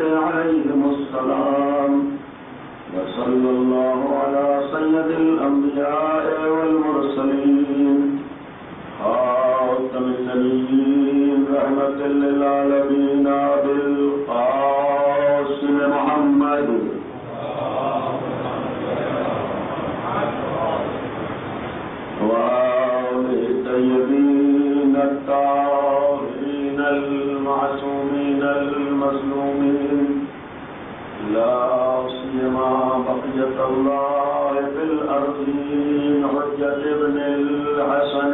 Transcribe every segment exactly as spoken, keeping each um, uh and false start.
عليهم السلام وصلى الله على سيد الأنبياء والمرسلين خاتم النبيين رحمة للعالمين بالقاسم محمد وآله الطيبين الطاهرين المعصومين المظلومين لا سيما بقية الله في الأرضين حجة ابن الحسن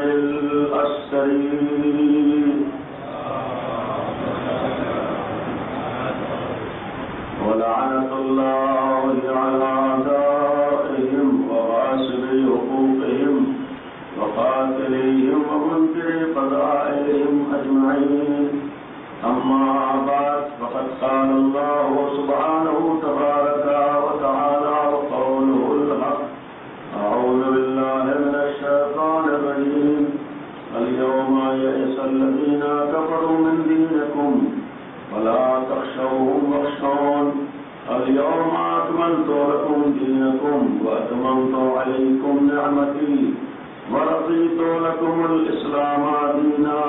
العسكري ولعنة الله على أعدائهم وغاصبي حقوقهم وقاتليهم ومنكر قضائهم أجمعين. أما بعد فقد قال الله سبحانه تبارك وتعالى وقوله الحق أعوذ بالله من الشيطان الرجيم اليوم يئس الذين كفروا من دينكم ولا تخشوهم واخشون اليوم أكملت لكم دينكم وأتممت عليكم نعمتي ورضيت لكم الإسلام دينا.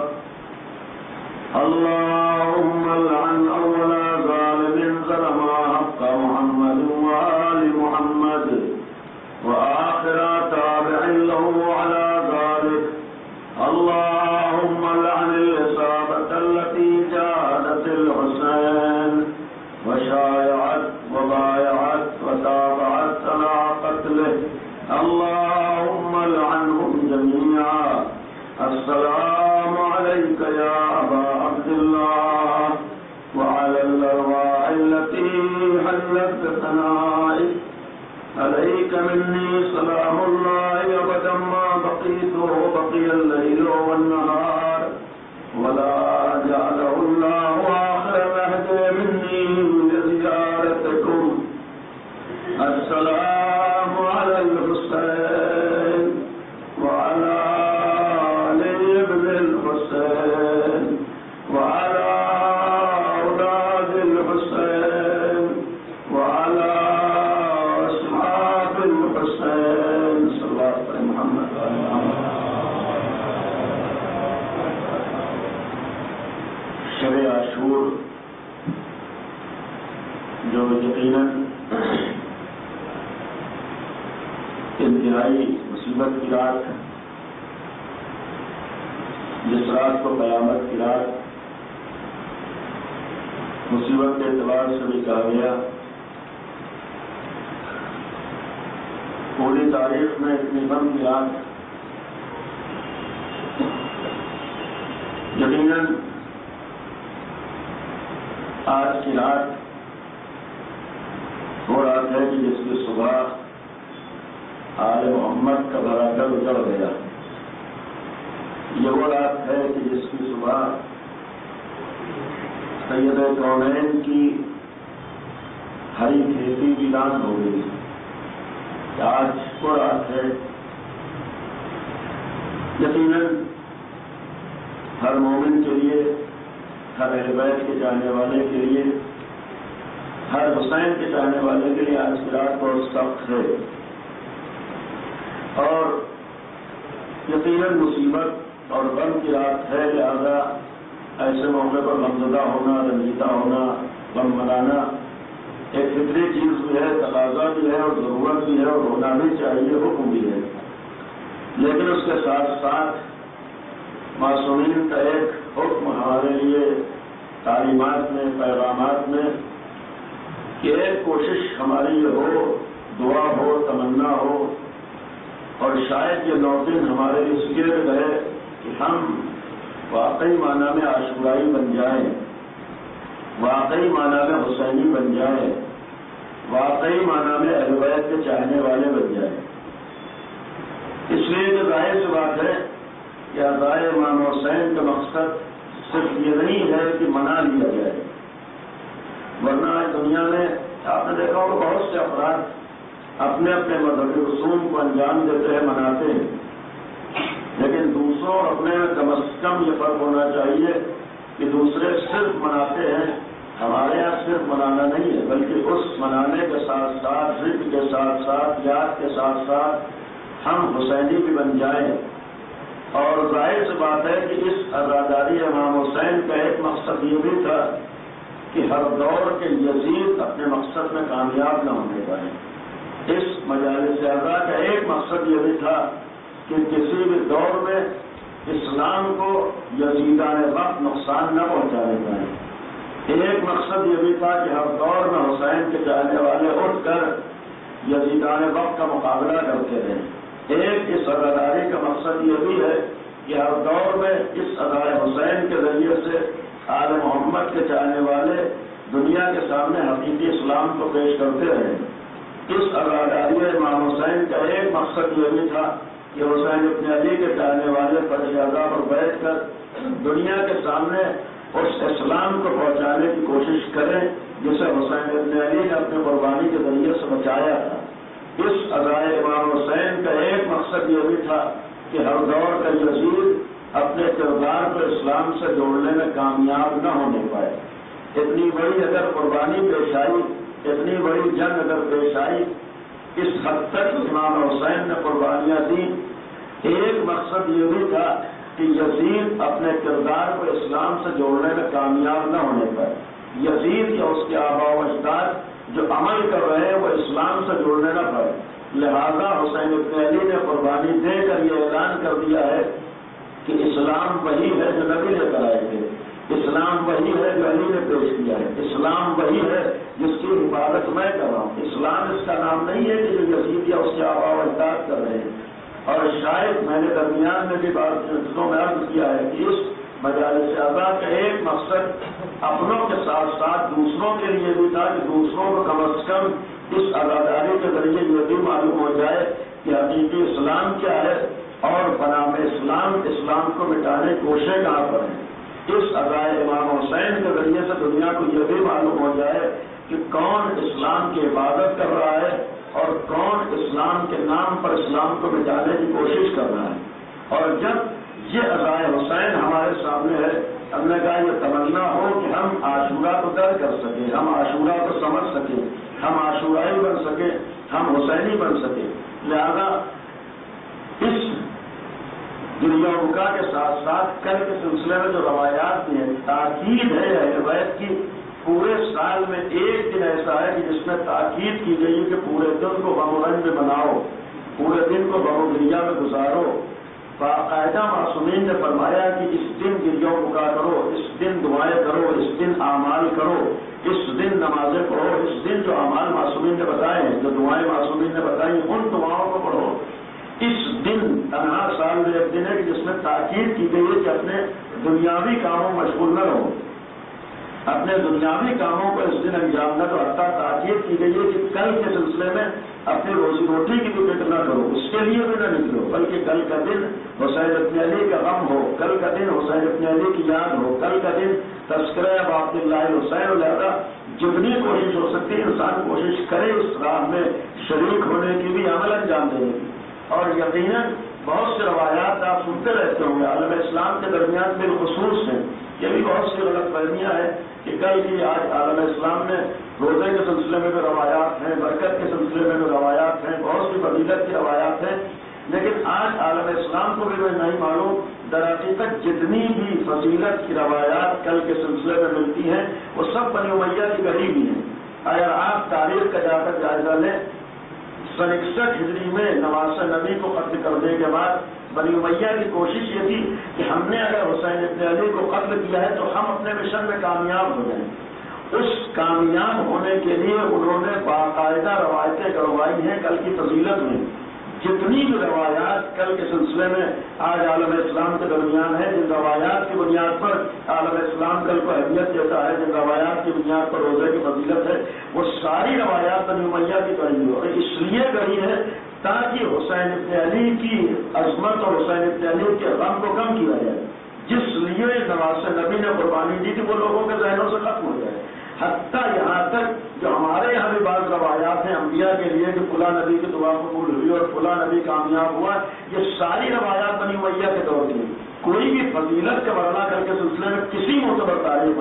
اللهم لعن أول ظالم ظلم حق محمد وآل محمد وآخر تابع له على ذلك. اللهم لعن الإصابة التي جاهدت الحسين وشايعت وبايعت وتابعت على قتله. اللهم لعنهم جميعا. السلام عليك يا أبا عبد الله وعلى الأرواح التي حلت بثنائك. عليك مني سلام الله أبدا ما بقيت وبقي الليل والنهار ولا جعله الله آخر مهد مني لزيارتكم. السلام على الحسين وعلى الحسين وعلى أولاد الحسين وعلى أصحاب الحسين صلى الله عليه محمد. شب عاشور جو یقیناً انتہائی مصیبت کی رات، جس رات کو قیامت کی رات مصیبت کے اعتبار سے بھی کہا گیا، پوری تاریخ میں اتنی غم کی رات یقیناً آج کی رات وہ رات ہے کہ جس کی صبح آل محمد کا بھرا کر اجڑ گیا. یہ وہ رات ہے کہ جس کی صبح سید کونین کی ہری کھیتی ویران ہو گئی. آج وہ رات ہے یقیناً ہر مومن کے لیے، ہر اہل بیت کے چاہنے والے کے لیے، ہر حسین کے چاہنے والے کے لیے آج کی رات بہت سخت ہے. اور یقیناً مصیبت اور غم کی رات ہے، لہذا ایسے موقع پر غمزدہ ہونا، رنجیدہ ہونا، غم منانا ایک فطری چیز بھی ہے، تقاضا بھی ہے اور ضرورت بھی ہے اور ہونا بھی چاہیے، حکم بھی ہے. لیکن اس کے ساتھ ساتھ معصومین کا ایک حکم ہمارے لیے تعلیمات میں، پیغامات میں، کہ ایک کوشش ہماری یہ ہو، دعا ہو، تمنا ہو، اور شاید یہ نو دن ہمارے لیے اس کے رہے کہ ہم واقعی معنی میں عاشورائی بن جائیں، واقعی معنی میں حسینی بن جائیں، واقعی معنی میں اہل بیت کے چاہنے والے بن جائیں. اس لیے کہ ظاہر سی بات ہے کہ ادائے امام حسین کا مقصد صرف یہ نہیں ہے کہ منا لیا جائے، ورنہ آج دنیا میں آپ نے دیکھا ہوگا بہت سے افراد اپنے اپنے مذہبی رسوم کو انجام دیتے ہیں، مناتے ہیں، لیکن دوسروں اور اپنے میں کم از کم یہ فرق ہونا چاہیے کہ دوسرے صرف مناتے ہیں، ہمارے یہاں صرف منانا نہیں ہے، بلکہ اس منانے کے ساتھ ساتھ، ذکر کے ساتھ ساتھ، یاد کے ساتھ ساتھ ہم حسینی بھی بن جائیں۔ اور ظاہر سی بات ہے کہ اس عزاداری امام حسین کا ایک مقصد یہ بھی تھا کہ ہر دور کے یزید اپنے مقصد میں کامیاب نہ ہونے پائے۔ اس مجالس اعضاء کا ایک مقصد یہ بھی تھا کہ کسی بھی دور میں اسلام کو یزیدان وقت نقصان نہ پہنچانے پائیں۔ ایک مقصد یہ بھی تھا کہ ہر دور میں حسین کے چاہنے والے اٹھ کر یزیدان وقت کا مقابلہ کرتے رہیں۔ ایک اس عزاداری کا مقصد یہ بھی ہے کہ ہر دور میں اس ادائے حسین کے ذریعے سے آل محمد کے چاہنے والے دنیا کے سامنے حقیقی اسلام کو پیش کرتے رہیں۔ اس عزاداری امام حسین کا ایک مقصد یہ بھی تھا کہ حسین ابن علی کے چاہنے والے فرش اعضاء پر بیٹھ کر دنیا کے سامنے اس اسلام کو پہنچانے کی کوشش کریں جسے حسین ابن علی نے اپنی قربانی کے ذریعے سے بچایا تھا۔ اس ادائے امام حسین کا ایک مقصد یہ بھی تھا کہ ہر دور کا یزید اپنے کردار کو اسلام سے جوڑنے میں کامیاب نہ ہونے پائے۔ اتنی بڑی اگر قربانی پیش آئی، اتنی بڑی جنگ اگر پیش آئی، اس حد تک امام حسین نے قربانیاں دی، ایک مقصد یہ بھی تھا کہ یزید اپنے کردار کو اسلام سے جوڑنے میں کامیاب نہ ہونے پائے۔ یزید یا اس کے آباء و اجداد جو عمل کر رہے ہیں وہ اسلام سے جوڑنے نہ پائے، لہذا حسین ابن علی نے قربانی دے کر یہ اعلان کر دیا ہے کہ اسلام وہی ہے جو نبی نے کرائے تھے، اسلام وہی ہے جو علی نے پیش کیا ہے، اسلام وہی ہے جس کی حفاظت میں کر رہا ہوں۔ اسلام اس کا نام نہیں ہے کہ جو یزید یا اس کے آباء و اجداد کر رہے ہیں۔ اور شاید میں نے درمیان میں بھی بات چیزوں میں عرض کیا ہے کہ اس مجالس اعضاء کا ایک مقصد اپنوں کے ساتھ ساتھ دوسروں کے لیے بھی تھا کہ دوسروں کو کم از کم اس عزاداری کے ذریعے یہ بھی معلوم ہو جائے کہ حقیقی اسلام کیا ہے اور بنام اسلام اسلام کو مٹانے کی کوششیں کہاں پر ہیں۔ اس ادائے امام حسین کے ذریعے سے دنیا کو یہ بھی معلوم ہو جائے کہ کون اسلام کی عبادت کر رہا ہے اور کون اسلام کے نام پر اسلام کو مٹانے کی کوشش کر رہا ہے۔ اور جب یہ ادائے حسین ہمارے سامنے ہے، ہم نے کہا یہ تمنا ہو کہ ہم عاشورہ کو در کر سکیں، ہم عاشورہ کو سمجھ سکیں، ہم عاشورائی بن سکیں، ہم حسینی بن سکیں۔ لہذا اس گریہ بکا کے ساتھ ساتھ کل کے سلسلے میں جو روایات بھی ہیں، تاکید ہے اہل بیت کی، پورے سال میں ایک دن ایسا ہے کہ جس میں تاکید کی گئی کہ پورے دن کو غم و رنج میں بناؤ، پورے دن کو غم و گریہ میں گزارو۔ باقاعدہ معصومین نے فرمایا کہ اس دن گریہ بکا کرو، اس دن دعائیں کرو، اس دن اعمال کرو، اس دن نمازیں پڑھو، اس دن جو اعمال معصومین نے بتائے ہیں، جو دعائیں معصومین نے بتائی ہیں، ان دعاؤں کو پڑھو۔ اس دن تنہا سال میں ایک دن ہے کہ جس میں تاکید کی گئی ہے کہ اپنے دنیاوی کاموں میں مشغول نہ رہو، اپنے دنیاوی کاموں کو اس دن انجام نہ دو۔ حتیٰ تاکید کی گئی ہے کہ کل کے سلسلے میں اپنی روزی روٹی کی بھی فکر نہ کرو، اس کے لیے بھی نہ نکلو، بلکہ کل کا دن حسین ابن علی کا غم ہو، کل کا دن حسین ابن علی کی یاد ہو، کل کا دن تذکرہ اب عبداللہ حسین لہذا جتنی کوشش ہو سکتی ہے انسان کوشش کرے اس راہ میں شریک ہونے کی بھی، عمل انجام دینے کی۔ اور یقیناً بہت سے روایات آپ سنتے رہتے ہوں گے عالم اسلام کے درمیان بالخصوص ہیں، یہ بھی بہت سی غلط فہمیاں ہیں کہ کل کی آج عالم اسلام میں روزے کے سلسلے میں بھی روایات ہیں، برکت کے سلسلے میں بھی روایات ہیں، بہت سی فضیلت کی روایات ہیں، لیکن آج عالم اسلام کو بھی نہیں معلوم درحقیقت جتنی بھی فضیلت کی روایات کل کے سلسلے میں ملتی ہیں وہ سب بنی امیہ کی گڑھی ہوئی ہیں۔ اگر آپ تاریخ کا جا کر جائزہ لیں، سن اکسٹھ ہجری میں نواز نبی کو قتل کرنے کے بعد بنی امیہ کی کوشش یہ تھی کہ ہم نے اگر حسین ابن علی کو قتل کیا ہے تو ہم اپنے مشن میں کامیاب ہو جائیں۔ اس کامیاب ہونے کے لیے انہوں نے باقاعدہ روایتیں کروائی ہیں کل کی فضیلت میں۔ جتنی بھی روایات کل کے سلسلے میں آج عالم اسلام کے درمیان ہے، جن روایات کی بنیاد پر عالم اسلام کل کو اہمیت دیتا ہے، جن روایات کی بنیاد پر روزے کی فضیلت ہے، وہ ساری روایات بنی امیہ کی گڑھی ہو، اور اس لیے گڑھی ہے تاکہ حسین ابن علی کی عظمت اور حسین ابن علی کے غم کو کم کیا جائے۔ جس لیے نواز نبی نے قربانی دی تھی وہ لوگوں کے ذہنوں سے ختم ہو جائے۔ حتیٰ یہاں تک جو ہمارے یہاں بھی بعض روایات ہیں انبیاء کے لیے کہ فلاں نبی کی دعا قبول ہوئی اور فلاں نبی کامیاب ہوا، یہ ساری روایات بنی امیہ کے دور کی، کوئی بھی فضیلت کا ورنہ کر کے سلسلے میں کسی معتبر تاریخ نہیں۔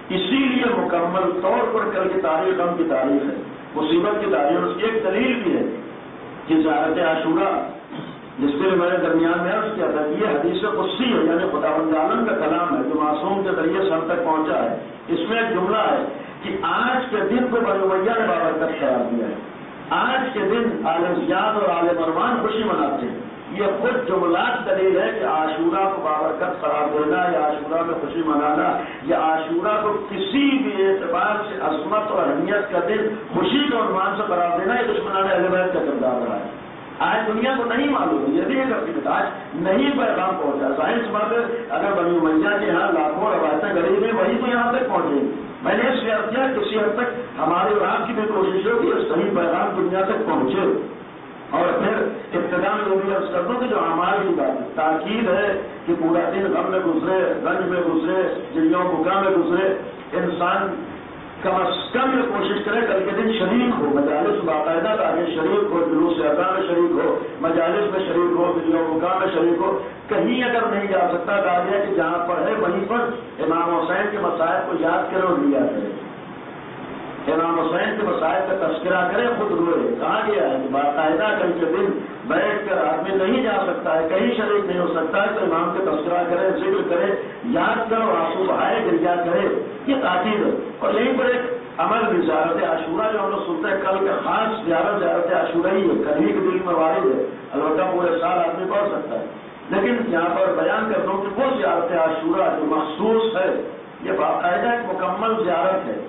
اسی لیے مکمل طور پر کل کی تاریخ غم کی تاریخ ہے، مصیبت کی تاریخ. اس کی ایک دلیل بھی ہے کہ زیارت عاشورہ، جس کے لیے میں نے درمیان میں عرض کیا تھا کہ یہ حدیث قدسی ہے، یعنی خداوند عالم کا کلام ہے جو معصوم کے ذریعے سے ہم تک پہنچا ہے. اس میں ایک جملہ ہے کہ آج کے دن کو بنو امیہ نے بابرکت قرار دیا ہے. آج کے دن آل زیاد اور آل مروان خوشی مناتے ہیں. یہ خود جملات دلیل ہے کہ عاشورہ کو بابرکت قرار دینا یا عاشورہ میں خوشی منانا یا عاشورہ کو کسی بھی اعتبار سے عظمت اور اہمیت کا دن خوشی کے عنوان سے قرار دینا یہ دشمنان اہل بیت کا کردار رہا ہے. آج دنیا کو نہیں معلوم ہے، یہ بھی ایک حقیقت آج نہیں پیغام پہنچا. ظاہر بات ہے اگر بنی امیہ کے یہاں لاکھوں روایتیں گڑی گئی وہی تو یہاں تک پہنچے گی. میں نے اس لیے کیا کسی حد تک ہماری اور آپ کی بھی کوشش ہو کہ صحیح پیغام دنیا تک پہنچے. اور پھر ابتدا میں وہ بھی عرض کر دوں کہ جو اعمال کی بات تاکید ہے کہ پورا دن غم میں گزرے، رنج میں گزرے، چڑیوں بکا میں گزرے، انسان کم از کم یہ کوشش کرے کل کے دن شریک ہو، مجالس باقاعدہ تاکہ شریک ہو، جلوس ادا میں شریک ہو، مجالس میں شریک ہو، چڑیوں بکا میں شریک ہو. کہیں اگر نہیں جا سکتا کہا گیا کہ جہاں پر ہے وہیں پر امام حسین کے مسائل کو یاد کرے اور لیا کرے، امام حسین کے مسائل کا تذکرہ کرے، خود روئے. کہا گیا ہے کہ باقاعدہ کل کے دن بیٹھ کر آدمی نہیں جا سکتا ہے، کہیں شریک نہیں ہو سکتا ہے تو امام کا تذکرہ کرے، ذکر کرے، یاد کرو، آنسو بہائے، گریا کرے. یہ تاکید ہے. اور یہیں پر ایک عمل بھی زیارت عاشورہ جو ہم لوگ سنتے ہیں کل کا خاص زیارت زیارت عاشورہ ہی ہے، کل ہی کے دل میں وارد ہے. البتہ پورے سال آدمی پڑھ سکتا ہے، لیکن یہاں پر بیان کر دوں کہ وہ زیارت عاشورہ جو مخصوص ہے یہ باقاعدہ ایک مکمل زیارت ہے.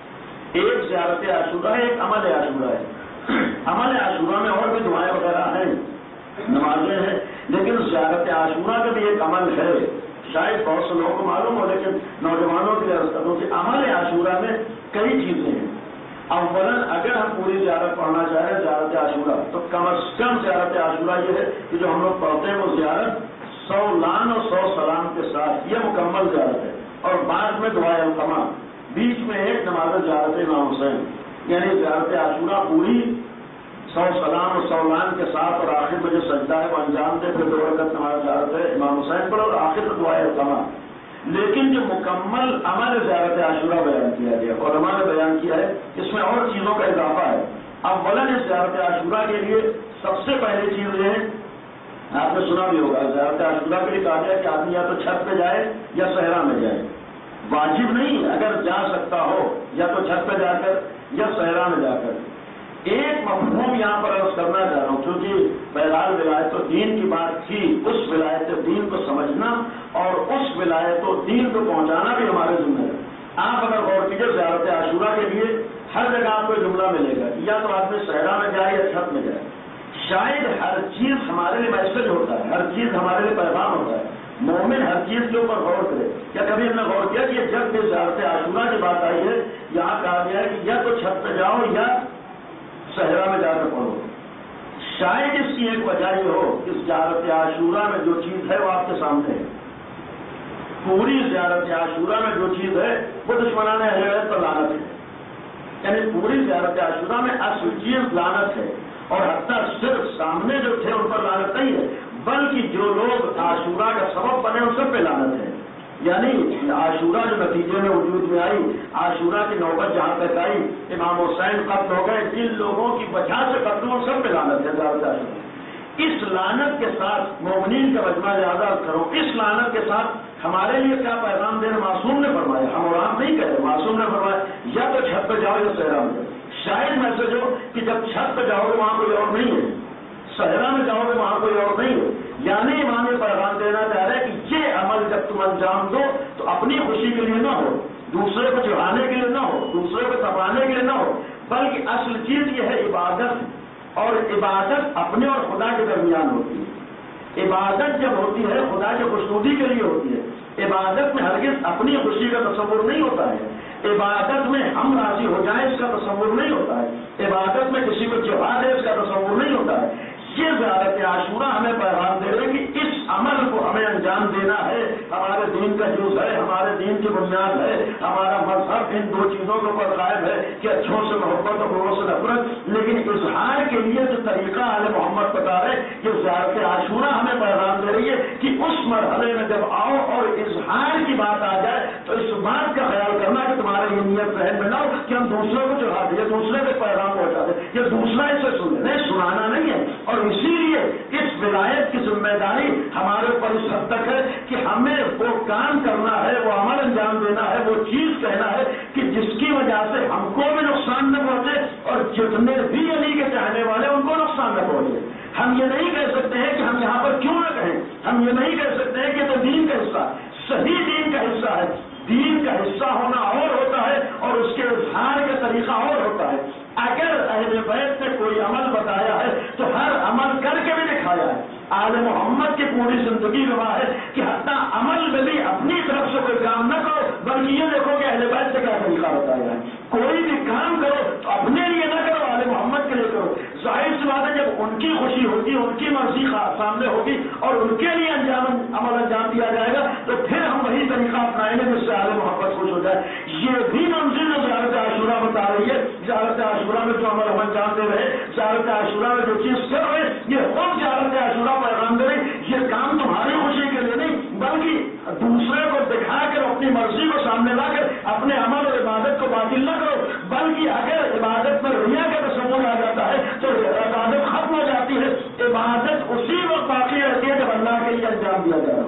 ایک زیارت عاشورہ ہے، ایک عمل عاشورہ ہے. عمل عاشورہ میں اور بھی دعائیں وغیرہ ہیں، نمازیں ہیں، لیکن زیارت عاشورہ کا بھی ایک عمل ہے. شاید بہت سے لوگوں کو معلوم ہو لیکن نوجوانوں کے لیے عرض کروں کہ عمل عاشورہ میں کئی چیزیں ہیں. اولاً اگر ہم پوری زیارت پڑھنا چاہیں زیارت عاشورہ تو کم از کم زیارت عاشورہ یہ ہے کہ جو ہم لوگ پڑھتے ہیں وہ زیارت سو لان اور سو سلام کے ساتھ، یہ مکمل زیارت ہے. اور بعد میں دعائے القمہ، بیچ میں ایک نماز زیارت امام حسین، یعنی زیارت عاشورہ پوری سو سلام اور سو لان کے ساتھ اور آخر میں جو سجدہ ہے وہ انجام دے، پھر دو رکعت نماز زیارت ہے امام حسین پر اور آخر میں دعائے القمہ. لیکن جو مکمل عمل زیارت عاشورہ بیان کیا گیا، علماء نے بیان کیا ہے اس میں اور چیزوں کا اضافہ ہے. اولاً اس زیارت عاشورہ کے لیے سب سے پہلی چیز یہ ہے، آپ نے سنا بھی ہوگا زیارت عاشورہ کے لیے کہا گیا کہ آدمی یا تو چھت پہ جائے یا صحرا میں جائے. واجب نہیں، اگر جا سکتا ہو یا تو چھت پہ جا کر یا صحرا میں جا کر. ایک مفہوم یہاں پر عرض کرنا چاہ رہا ہوں کیونکہ بہرحال ولایت الدین کی بات تھی، اس ولایت الدین کو سمجھنا اور اس ولایت الدین کو پہنچانا بھی ہمارے ذمہ ہے. آپ اگر غور کیجیے زیارت عاشورہ کے لیے ہر جگہ آپ کو جملہ ملے گا یا تو آدمی صحرا میں جائے یا چھت میں جائے. شاید ہر چیز ہمارے لیے میسج ہوتا ہے، ہر چیز ہمارے لیے پیغام ہوتا ہے. مومن ہر چیز کے اوپر غور کرے. کیا کبھی ہم نے غور کیا کہ جب بھی زیارت عاشورہ کی بات آئی ہے یہاں کہا گیا ہے کہ یا تو چھت پہ جاؤ یا صحرا میں جا کر پڑھو. شاید اس کی ایک وجہ یہ ہو کہ زیارت عاشورہ میں جو چیز ہے وہ آپ کے سامنے ہے. پوری زیارت عاشورہ میں جو چیز ہے وہ دشمنان اہل بیت پر لعنت ہے. یعنی پوری زیارت عاشورہ میں اصل چیز لعنت ہے، اور حتیٰ صرف سامنے جو تھے ان پر لعنت نہیں ہے بلکہ جو لوگ عاشورہ کا سبب بنے ان سب پہ لعنت ہے. یعنی عاشورہ جو نتیجے میں وجود میں آئی، عاشورہ کی نوبت جہاں تک آئی، امام حسین قتل ہو گئے، جن لوگوں کی وجہ سے قتل ہو سب پہ لعنت ہے زیارت عاشورہ. اس لعنت کے ساتھ مومنین کا مجمع لہذا کرو، اس لعنت کے ساتھ ہمارے لیے کیا پیغام دینا معصوم نے فرمایا، ہم اور آپ نہیں کہے، معصوم نے فرمایا یا تو چھت پہ جاؤ یا صحرا میں جاؤ. شاید میسج ہو کہ جب چھت پہ جاؤ گے وہاں کوئی اور نہیں ہے، صحرا میں جاؤ گے وہاں کوئی اور نہیں ہے. یعنی امام یہ پیغام دینا چاہ رہے ہیں کہ یہ عمل جب تم انجام دو تو اپنی خوشی کے لیے نہ ہو، دوسرے کو چڑھانے کے لیے نہ ہو، دوسرے کو تپانے کے لیے نہ ہو، بلکہ اصل چیز یہ ہے عبادت. اور عبادت اپنے اور خدا کے درمیان ہوتی ہے. عبادت جب ہوتی ہے خدا کی خوشنودی کے لیے ہوتی ہے. عبادت میں ہرگز اپنی خوشی کا تصور نہیں ہوتا ہے. عبادت میں ہم راضی ہو جائیں اس کا تصور نہیں ہوتا ہے. عبادت میں کسی کو چڑھا دے اس کا تصور نہیں ہوتا ہے. یہ زیارت عاشورہ ہمیں پیغام دے رہے کہ اس عمل کو ہمیں انجام دینا ہے. ہمارے دین کا جز ہے, ہمارے دین کی بنیاد ہے, ہمارا مذہب ان دو چیزوں کے اوپر قائم ہے کہ اچھوں سے محبت اور بروں سے نفرت. لیکن اظہار کے لیے جو طریقہ آل محمد بتا رہے کہ زیارت عاشورہ ہمیں پیغام دے رہی ہے کہ اس مرحلے میں جب آؤ اور اظہار کی بات آ جائے تو اس بات کا خیال کرنا کہ تمہاری یہ نیت ذہن میں نہ ہو کہ ہم دوسروں کو چڑھا دیں, دوسرے کو پیغام پہنچا دیں, یہ دوسرا اسے سن لے. نہیں, سنانا نہیں ہے. اور اسی لیے اس ولایت کی ذمہ داری ہمارے اوپر اس حد تک ہے کہ ہمیں وہ کام کرنا ہے, وہ عمل انجام دینا ہے, وہ چیز کہنا ہے کہ جس کی وجہ سے ہم کو بھی نقصان نہ پہنچے اور جتنے بھی علی کے چاہنے والے ان کو نقصان نہ پہنچے. ہم یہ نہیں کہہ سکتے ہیں کہ ہم یہاں پر کیوں نہ کہیں, ہم یہ نہیں کہہ سکتے ہیں کہ تو دین کا حصہ, صحیح دین کا حصہ ہے. دین کا حصہ ہونا اور ہوتا ہے اور اس کے اظہار کا طریقہ اور ہوتا ہے. اگر اہل بیت نے کوئی عمل بتایا ہے تو ہر عمل کر کے بھی دکھایا ہے. آل محمد کی پوری زندگی گواہ ہے کہ حتیٰ عمل میں بھی اپنی طرف سے کوئی کام نہ کرو, بلکہ یہ دیکھو کہ اہل بیت سے کیا طریقہ بتایا ہے. کوئی بھی کام کرو تو اپنے لیے نہ کرو, آل محمد کے لیے کرو. ظاہر سی بات ہے جب ان کی خوشی ہوگی, ان کی مرضی سامنے ہوگی اور ان کے لیے انجام عمل انجام دیا جائے گا تو پھر ہم وہی طریقہ اپنائیں گے جس سے آل محمد خوش ہو جائے. یہ بھی منزل جو زیارت عاشورہ بتا رہی ہے, زیارت عاشورہ میں جو عمل ہم انجام دے رہے, زیارت عاشورہ میں جو چیز کر رہے, یہ خود زیارت عاشورہ پیغام دے رہی. یہ کام تمہاری خوشی کے لیے نہیں بلکہ دوسرے کو دکھا کر اپنی مرضی کو سامنے لا کر اپنے عمل اور عبادت کو باطل نہ کرو, بلکہ اگر عبادت میں ریا کا تصور آ جاتا ہے تو عبادت ختم ہو جاتی ہے. عبادت اسی وقت باقی رہتی ہے جب اللہ کے لیے انجام دیا جائے.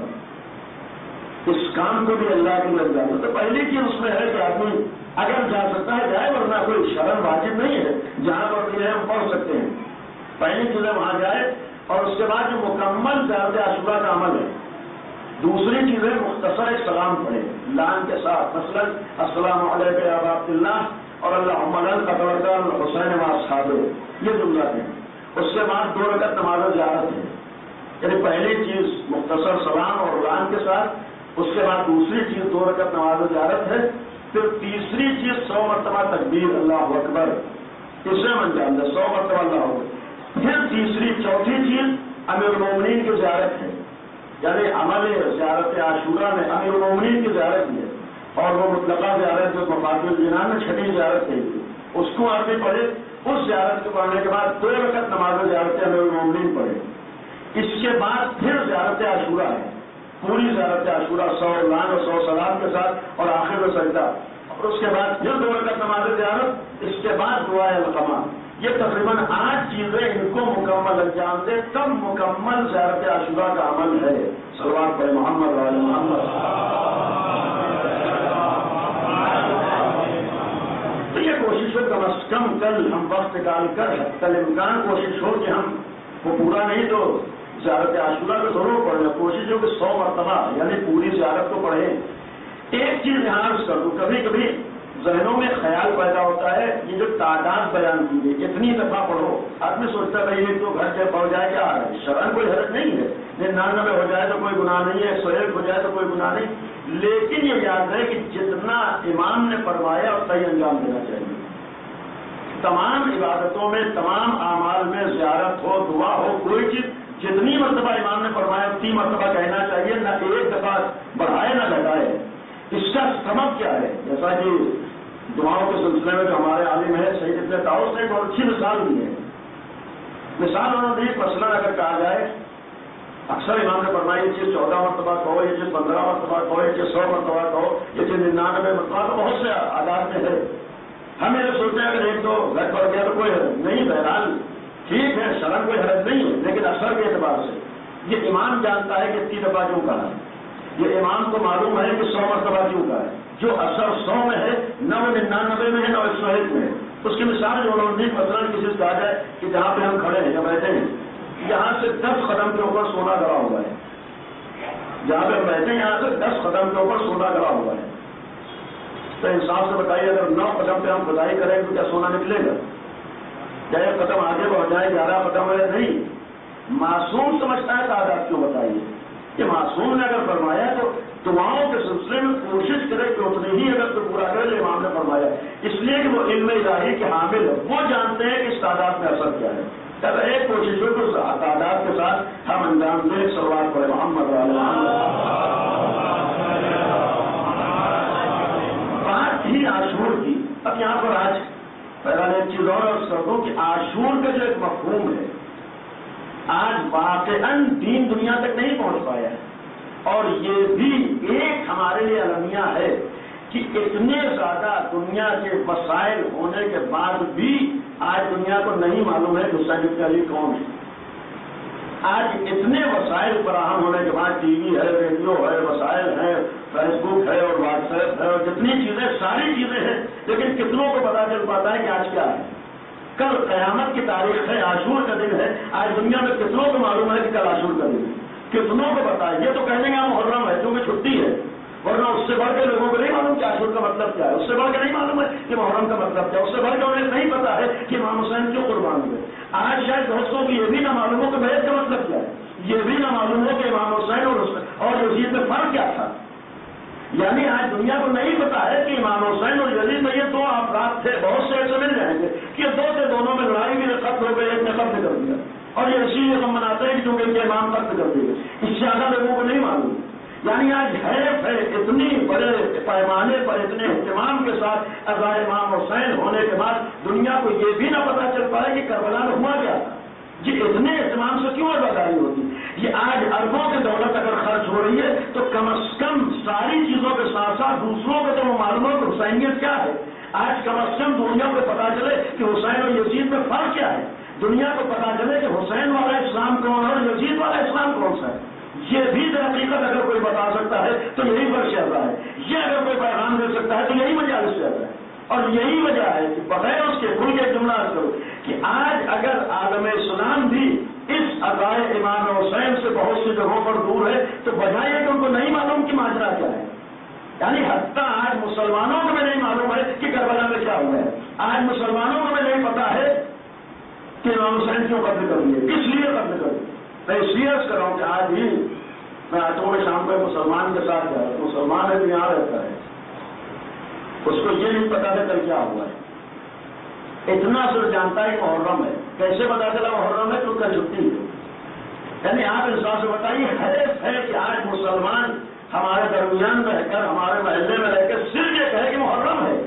اس کام کو بھی اللہ کے لیے انجام. تو پہلی چیز اس میں ہے کہ آدمی اگر جا سکتا ہے جائے, ورنہ کوئی شرم واجب نہیں ہے. جہاں پر بھی ہے ہم پڑھ سکتے ہیں. پہلی چیز ہے وہاں جائے اور اس کے بعد جو مکمل زیارت عاشورہ کا عمل ہے. دوسری چیز ہے مختصر ایک سلام پڑھے لان کے ساتھ, مثلا السلام علیکم یا ابا عبداللہ اور اللہم القدر حسین و اصحابہ, یہ جملہ ہے. اس کے بعد دو رکعت نماز زیارت ہے. یعنی پہلی چیز مختصر سلام اور لان کے ساتھ, اس کے بعد دوسری چیز دو رکعت نماز زیارت ہے. پھر تیسری چیز سو مرتبہ تکبیر اللہ اکبر, اسے ہم انجام دیں, سو مرتبہ اللہ اکبر. پھر تیسری چوتھی چیز امیر المومنین کی زیارت ہے. یعنی عمل زیارت عاشورہ میں امیر المومنین کی زیارت ہے اور وہ مطلقہ زیارت جو مفاد الجنان میں چھٹی زیارت ہے, اس کو آدمی پڑھے. اس زیارت کو پڑھنے کے بعد دو رکعت نماز زیارت امیر المومنین پڑھے. اس کے بعد پھر زیارت عاشورہ ہے, پوری زیارت عاشورہ سو لان اور سو سلام کے ساتھ اور آخر میں سجدہ, اور اس کے بعد پھر دو رکعت نماز زیارت, اس کے بعد دعائے القمہ. یہ تقریباً آٹھ چیزیں ان کو مکمل انجام دے تب مکمل زیارت عاشورہ کا عمل ہے. صلوات پڑھے محمد وعلی محمد. تو یہ کوشش ہو کم از کم کل ہم وقت نکال کر کل امکان کوشش ہو کہ ہم وہ پورا نہیں تو زیارت عاشورہ کو ضرور پڑھیں. کوشش ہو کہ سو مرتبہ یعنی پوری زیارت کو پڑھیں. ایک چیز یہاں عرض کر دوں, کبھی کبھی ذہنوں میں خیال پیدا ہوتا ہے یہ جو تعداد بیان کی گئی اتنی دفعہ پڑھو, آدمی سوچتا ہے بھائی ایک تو گھر سے پڑھ جائے کیا ہے, شرعاً کوئی حرج نہیں ہے, ننانوے ہو جائے تو کوئی گناہ نہیں ہے, سو ایک ہو جائے تو کوئی گناہ نہیں. لیکن یہ یاد ہے کہ جتنا امام نے فرمایا اور صحیح انجام دینا چاہیے. تمام عبادتوں میں تمام اعمال میں زیارت ہو دعا ہو کوئی چیز جتنی مرتبہ امام نے فرمایا اتنی مرتبہ کہنا چاہیے, نہ ایک دفعہ بڑھائے نہ گھٹائے. اس کا سبب کیا ہے؟ جیسا کہ دعاؤں کے سلسلے میں جو ہمارے عالم ہے سید ابن طاؤس نے ایک بہت اچھی مثال دی ہے. مثال انہوں نے مثلا اگر کہا جائے اکثر امام نے فرمایا یہ چیز چودہ مرتبہ کہو, یہ چیز پندرہ مرتبہ کہو, یہ چیز سو مرتبہ کہو, یہ چیز ننانوے مرتبہ, تو بہت سے آداب میں ہے. ہم یہ سوچتے ہیں اگر ایک دو گھر پڑ گیا تو کوئی حرج نہیں. بہرحال ٹھیک ہے, شرم کوئی حرج نہیں ہے, لیکن اثر کے اعتبار سے یہ امام جانتا ہے کہ اتنی دفعہ کیوں کہا ہے. یہ امام کو معلوم ہے کہ سو مرتبہ کیوں کا ہے. جو اثر سو میں ہے نہ وہ ننانوے میں ہے نہ ایک سو ایک میں ہے. اس کی مثال جو انہوں نے مثلاً کسی سے کہا جائے کہ جہاں پہ ہم کھڑے ہیں یا بیٹھے ہیں یہاں سے دس قدم کے اوپر سونا گڑا ہوا ہے. جہاں پہ ہم بیٹھے ہیں یہاں سے دس قدم کے اوپر سونا گڑا ہوا ہے. تو انصاف سے بتائیے اگر نو قدم پہ ہم کھدائی کریں تو کیا سونا نکلے گا؟ کیا ایک قدم آگے بڑھ جائے گیارہ قدم ہے؟ نہیں. معصوم سمجھتا ہے تعداد کیوں بتائیے. کہ معصوم نے اگر فرمایا تو دعاؤں کے سلسلے میں کوشش کرے کہ اتنی ہی اگر تو پورا کرے جو امام نے فرمایا, اس لیے کہ وہ علم الہی کے حامل ہے, وہ جانتے ہیں کہ اس تعداد میں اثر کیا ہے. تب ایک کوششوں کو تعداد کے ساتھ ہم انجام دیں. صلوات پڑھیں محمد علیہ بات ہی عاشور کی. اب یہاں پر آج پہلا ایک چیز اور عرض کر دوں کہ عاشور کا جو ایک مفہوم ہے آج واقعاً دین دنیا تک نہیں پہنچ پایا ہے. اور یہ بھی ایک ہمارے لیے المیہ ہے کہ اتنے زیادہ دنیا کے وسائل ہونے کے بعد بھی آج دنیا کو نہیں معلوم ہے کہ حسین ابن علی کون ہے. آج اتنے وسائل فراہم ہونے کے بعد ٹی وی ہے, ریڈیو ہے, وسائل ہے, فیس بک ہے اور واٹس ایپ ہے اور جتنی چیزیں ساری چیزیں ہیں, لیکن کتنوں کو پتا چل پاتا ہے کہ آج کیا ہے. کل قیامت کی تاریخ ہے, عاشور کا دن ہے. آج دنیا میں کتنوں کو معلوم ہے کہ کل عاشور کا دن ہے, کتنوں کو پتا ہے. یہ تو کہنے کا محرم ہے کیونکہ چھٹی ہے, ورنہ اس سے بڑھ کے لوگوں کو نہیں معلوم کہ عاشور کا مطلب کیا ہے, اس سے بڑھ کے نہیں معلوم ہے کہ محرم کا مطلب کیا ہے, اس سے بڑھ کے انہیں نہیں پتا ہے کہ امام حسین کیوں قربان ہوئے. آج شاید دوستوں کو یہ بھی نہ معلوم ہو کہ بیعت کا مطلب کیا ہے, یہ بھی نہ معلوم ہو کہ امام حسین اور اور یزید میں فرق کیا تھا. یعنی آج دنیا کو نہیں پتا ہے کہ امام حسین اور یزید میں یہ دو افراد تھے. بہت سے ایسے مل جائیں گے کہ دو سے دونوں میں لڑائی بھی قتل ہو گئی, ایک نے قتل کر دیا, اور یہ اسی لیے ہم مناتے ہیں کہ چونکہ ان کے امام قتل کر دیے. اس سے زیادہ لوگوں کو نہیں معلوم. یعنی آج حیف ہے اتنی بڑے پیمانے پر اتنے اہتمام کے ساتھ ازا امام حسین ہونے کے بعد دنیا کو یہ بھی نہ پتا چل پائے کہ کربلا میں ہوا کیا تھا. یہ اتنے اہتمام سے کیوں ازاداری ہوتی. یہ آج اربوں کی دولت اگر خرچ ہو رہی ہے تو کم از کم ساری چیزوں کے ساتھ ساتھ دوسروں کو تو وہ معلوم ہو کہ حسینیت کیا ہے. آج کم از کم دنیا کو پتا چلے کہ حسین اور یزید میں فرق کیا ہے. دنیا کو پتا چلے کہ حسین والا اسلام کون اور یزید والا اسلام کون سا ہے. یہ بھی در حقیقت اگر کوئی بتا سکتا ہے تو یہی فرق آتا ہے. یہ اگر کوئی پیغام دے سکتا ہے تو یہی مجالس سے آتا ہے. اور یہی وجہ ہے کہ بغیر اس کے کھل کے جملہ کرو کہ آج اگر عالم اسلام بھی اس عقائد امام حسین سے بہت سی جگہوں پر دور ہے تو بجائے کہ ان کو نہیں معلوم کہ ماجرا کیا ہے. یعنی حتیٰ آج مسلمانوں کو بھی نہیں معلوم ہے کہ کربلا میں کیا ہوا ہے. آج مسلمانوں کو بھی نہیں پتا ہے کہ امام حسین کیوں قتل کر دیے, کس لیے قتل کر دیے. میں سیریس کر رہا ہوں کہ آج ہی میں آتا ہوں شام کو مسلمان کے ساتھ جا رہا مسلمان ہے یہاں رہتا ہے, اس کو یہ نہیں پتا تھا کل کیا ہوا ہے. اتنا صرف جانتا ہے کہ محرم ہے. کیسے پتا چلا محرم ہے تو کل چھٹی ہے. یعنی آپ انصاف سے بتائیے حیف ہے کہ آج مسلمان ہمارے درمیان میں رہ کر ہمارے محلے میں رہ کر صرف یہ کہے کہ محرم ہے.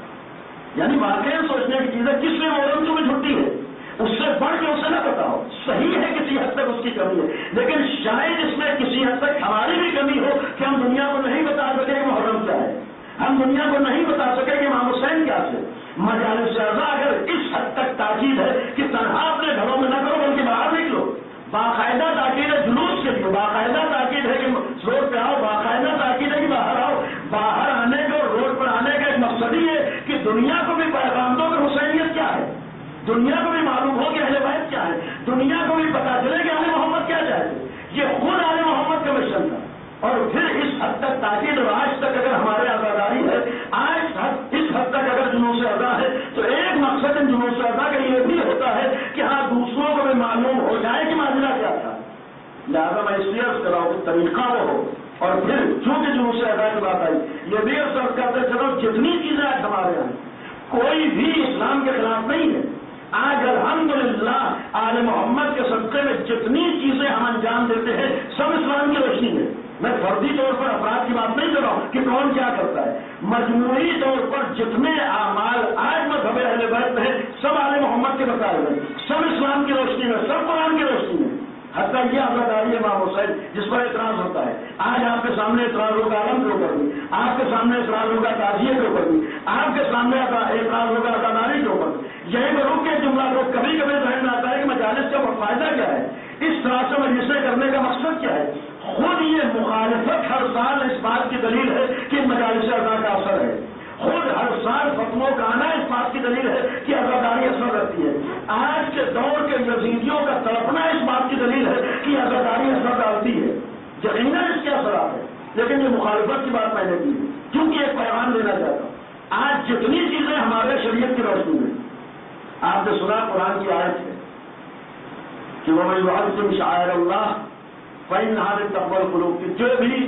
یعنی واقعی سوچنے کی چیز ہے کس لیے محرم تمہیں چھٹی ہے. اس سے بڑھ کے اسے نہ بتاؤ. صحیح ہے کسی حد تک اس کی کمی ہے, لیکن شاید اس میں کسی حد تک ہماری بھی کمی ہو کہ ہم دنیا کو نہیں بتا سکے کہ محرم کیا ہے. ہم دنیا کو نہیں بتا سکے کہ امام حسین کیا تھے. مجالس اعضاء اگر اس حد تک تاکید ہے کہ تنہا اپنے گھروں میں نہ کرو بلکہ باہر نکلو, باقاعدہ تاکید ہے جلوس کے لیے, باقاعدہ تاکید ہے کہ روڈ پہ آؤ, باقاعدہ تاکید ہے کہ باہر آؤ. باہر آنے کا اور روڈ پر آنے کا ایک مقصد ہی ہے کہ دنیا کو بھی پیغام دو کہ حسینیت کیا ہے, دنیا کو بھی معلوم ہو کہ اہل بیت کیا ہے, دنیا کو بھی پتا چلے کہ اہل محمد کیا چاہتے. یہ خود اہل محمد کا مشن تھا. اور پھر اس حد تک تاکید اور آج تک اگر ہمارے آزاداری ہے, آج اس حد تک اگر جنوس ادا ہے تو ایک مقصد ان جنوس ادا کا یہ بھی ہوتا ہے کہ ہاں دوسروں کو بھی معلوم ہو جائے کہ ماجرا کیا تھا. لہٰذا میں اس لیے عرض کر رہا ہوں کہ طریقہ وہ ہو. اور پھر چونکہ جنوس ادا کی بات آئی یہ بھی عرض کرتے چلو جتنی چیزیں آج ہمارے یہاں کوئی بھی اسلام کے خلاف نہیں ہے. آج الحمدللہ آل محمد کے صدقے میں جتنی چیزیں ہم انجام دیتے ہیں سب اسلام کی روشنی میں. میں فردی طور پر افراد کی بات نہیں کر رہا ہوں کہ کون کیا کرتا ہے. مجموعی طور پر جتنے اعمال آج مذہب اہل بیت میں ہیں سب آل محمد کے بتائے ہوئے, سب اسلام کی روشنی میں, سب قرآن کی روشنی میں. حتیٰ یہ آزاداری امام حسین جس پر اعتراض ہوتا ہے, آج آپ کے سامنے اعتراض ہوگا علم کے اوپر بھی, آپ کے سامنے اعتراض ہوگا تعزیے کے اوپر بھی, آپ کے سامنے اعتراض ہوگا آزاداری کے اوپر. یہی میں رک کے جملہ کو کبھی کبھی ذہن میں آتا ہے کہ مجالس کا فائدہ کیا ہے, اس طرح سے مجلسیں کرنے کا مقصد کیا ہے. خود یہ مخالفت ہر سال اس بات کی دلیل ہے کہ مجالس اعضاء کا اثر ہے. خود ہر سال فتووں کا آنا اس بات کی دلیل ہے کہ آزاداری اثر رکھتی ہے. آج کے دور کے یزیدیوں کا تڑپنا اس بات کی دلیل ہے کہ آزاداری اثر ڈالتی ہے. یقیناً اس کے اثرات ہیں, لیکن یہ مخالفت کی بات میں نے کی کیونکہ ایک پیغام دینا چاہتا ہوں. آج جتنی چیزیں ہمارے شریعت کی روشنی میں, آپ نے سنا قرآن کی آیت ہے کہ وہ يعظم شعائر اللہ فإنها من تقوى القلوب, کی جو بھی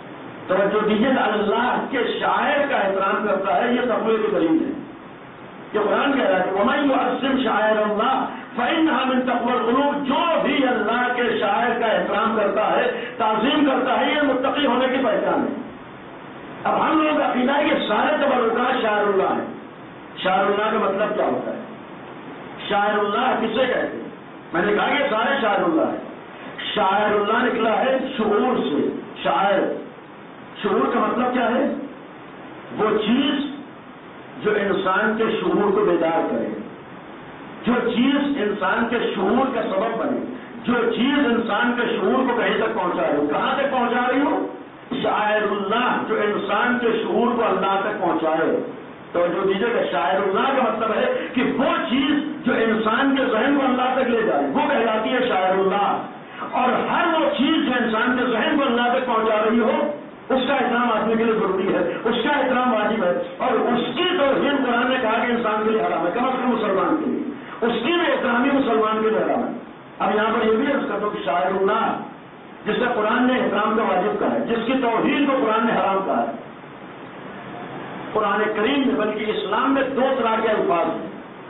توجہ دیجیے اللہ کے شاعر کا احترام کرتا ہے یہ تقوی کی دلیل ہے. یہ قرآن کہہ رہا ہے کہ وَمَن يُعَظِّمْ شَعَائِرَ اللَّهِ فَإِنَّهَا مِن تَقْوَى الْقُلُوبِ، جو بھی اللہ کے شاعر کا احترام کرتا ہے، تعظیم کرتا ہے، یہ متقی ہونے کی پہچان ہے۔ اب ہم لوگوں کا عقیدہ ہے کہ سارے تبرکات شاعر اللہ ہیں۔ شاعر اللہ کا مطلب کیا ہوتا ہے؟ شاعر اللہ کسے کہتے ہیں؟ میں نے کہا کہ سارے شاعر اللہ ہیں۔ شاعر اللہ نکلا ہے شعور سے۔ شاعر، شعور کا مطلب کیا ہے؟ وہ چیز جو انسان کے شعور کو بیدار کرے، جو چیز انسان کے شعور کا سبب بنے، جو چیز انسان کے شعور کو کہیں تک پہنچا رہی ہو۔ کہاں تک پہنچا رہی ہو؟ شاعر اللہ، جو انسان کے شعور کو اللہ تک پہنچائے۔ تو جو دیجیے گا، شاعر اللہ کا مطلب ہے کہ وہ چیز جو انسان کے ذہن کو اللہ تک لے جائے وہ کہلاتی ہے شاعر اللہ۔ اور ہر وہ چیز جو انسان کے ذہن کو اللہ تک پہنچا رہی ہو، اس کا احترام آدمی کے لیے ضروری ہے، اس کا احترام واجب ہے، اور اس کی توہین قرآن نے کہا کہ انسان کے لیے حرام ہے، کم از کم مسلمان کے لیے اس کی بھی احترامی مسلمان کے لیے حرام ہے۔ اب یہاں پر یہ بھی عرض کر دو کہ شاعر اللہ جس سے قرآن نے احترام کا واجب کہا ہے، جس کی توہین کو قرآن نے حرام کہا ہے، قرآن کریم میں بلکہ اسلام میں دو طرح کے الفاظ ہیں۔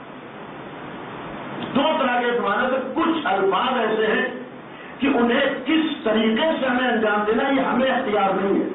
دو طرح کے اعتبار سے کچھ الفاظ ایسے ہیں کہ انہیں کس طریقے سے ہمیں انجام دینا یہ ہمیں اختیار نہیں ہے۔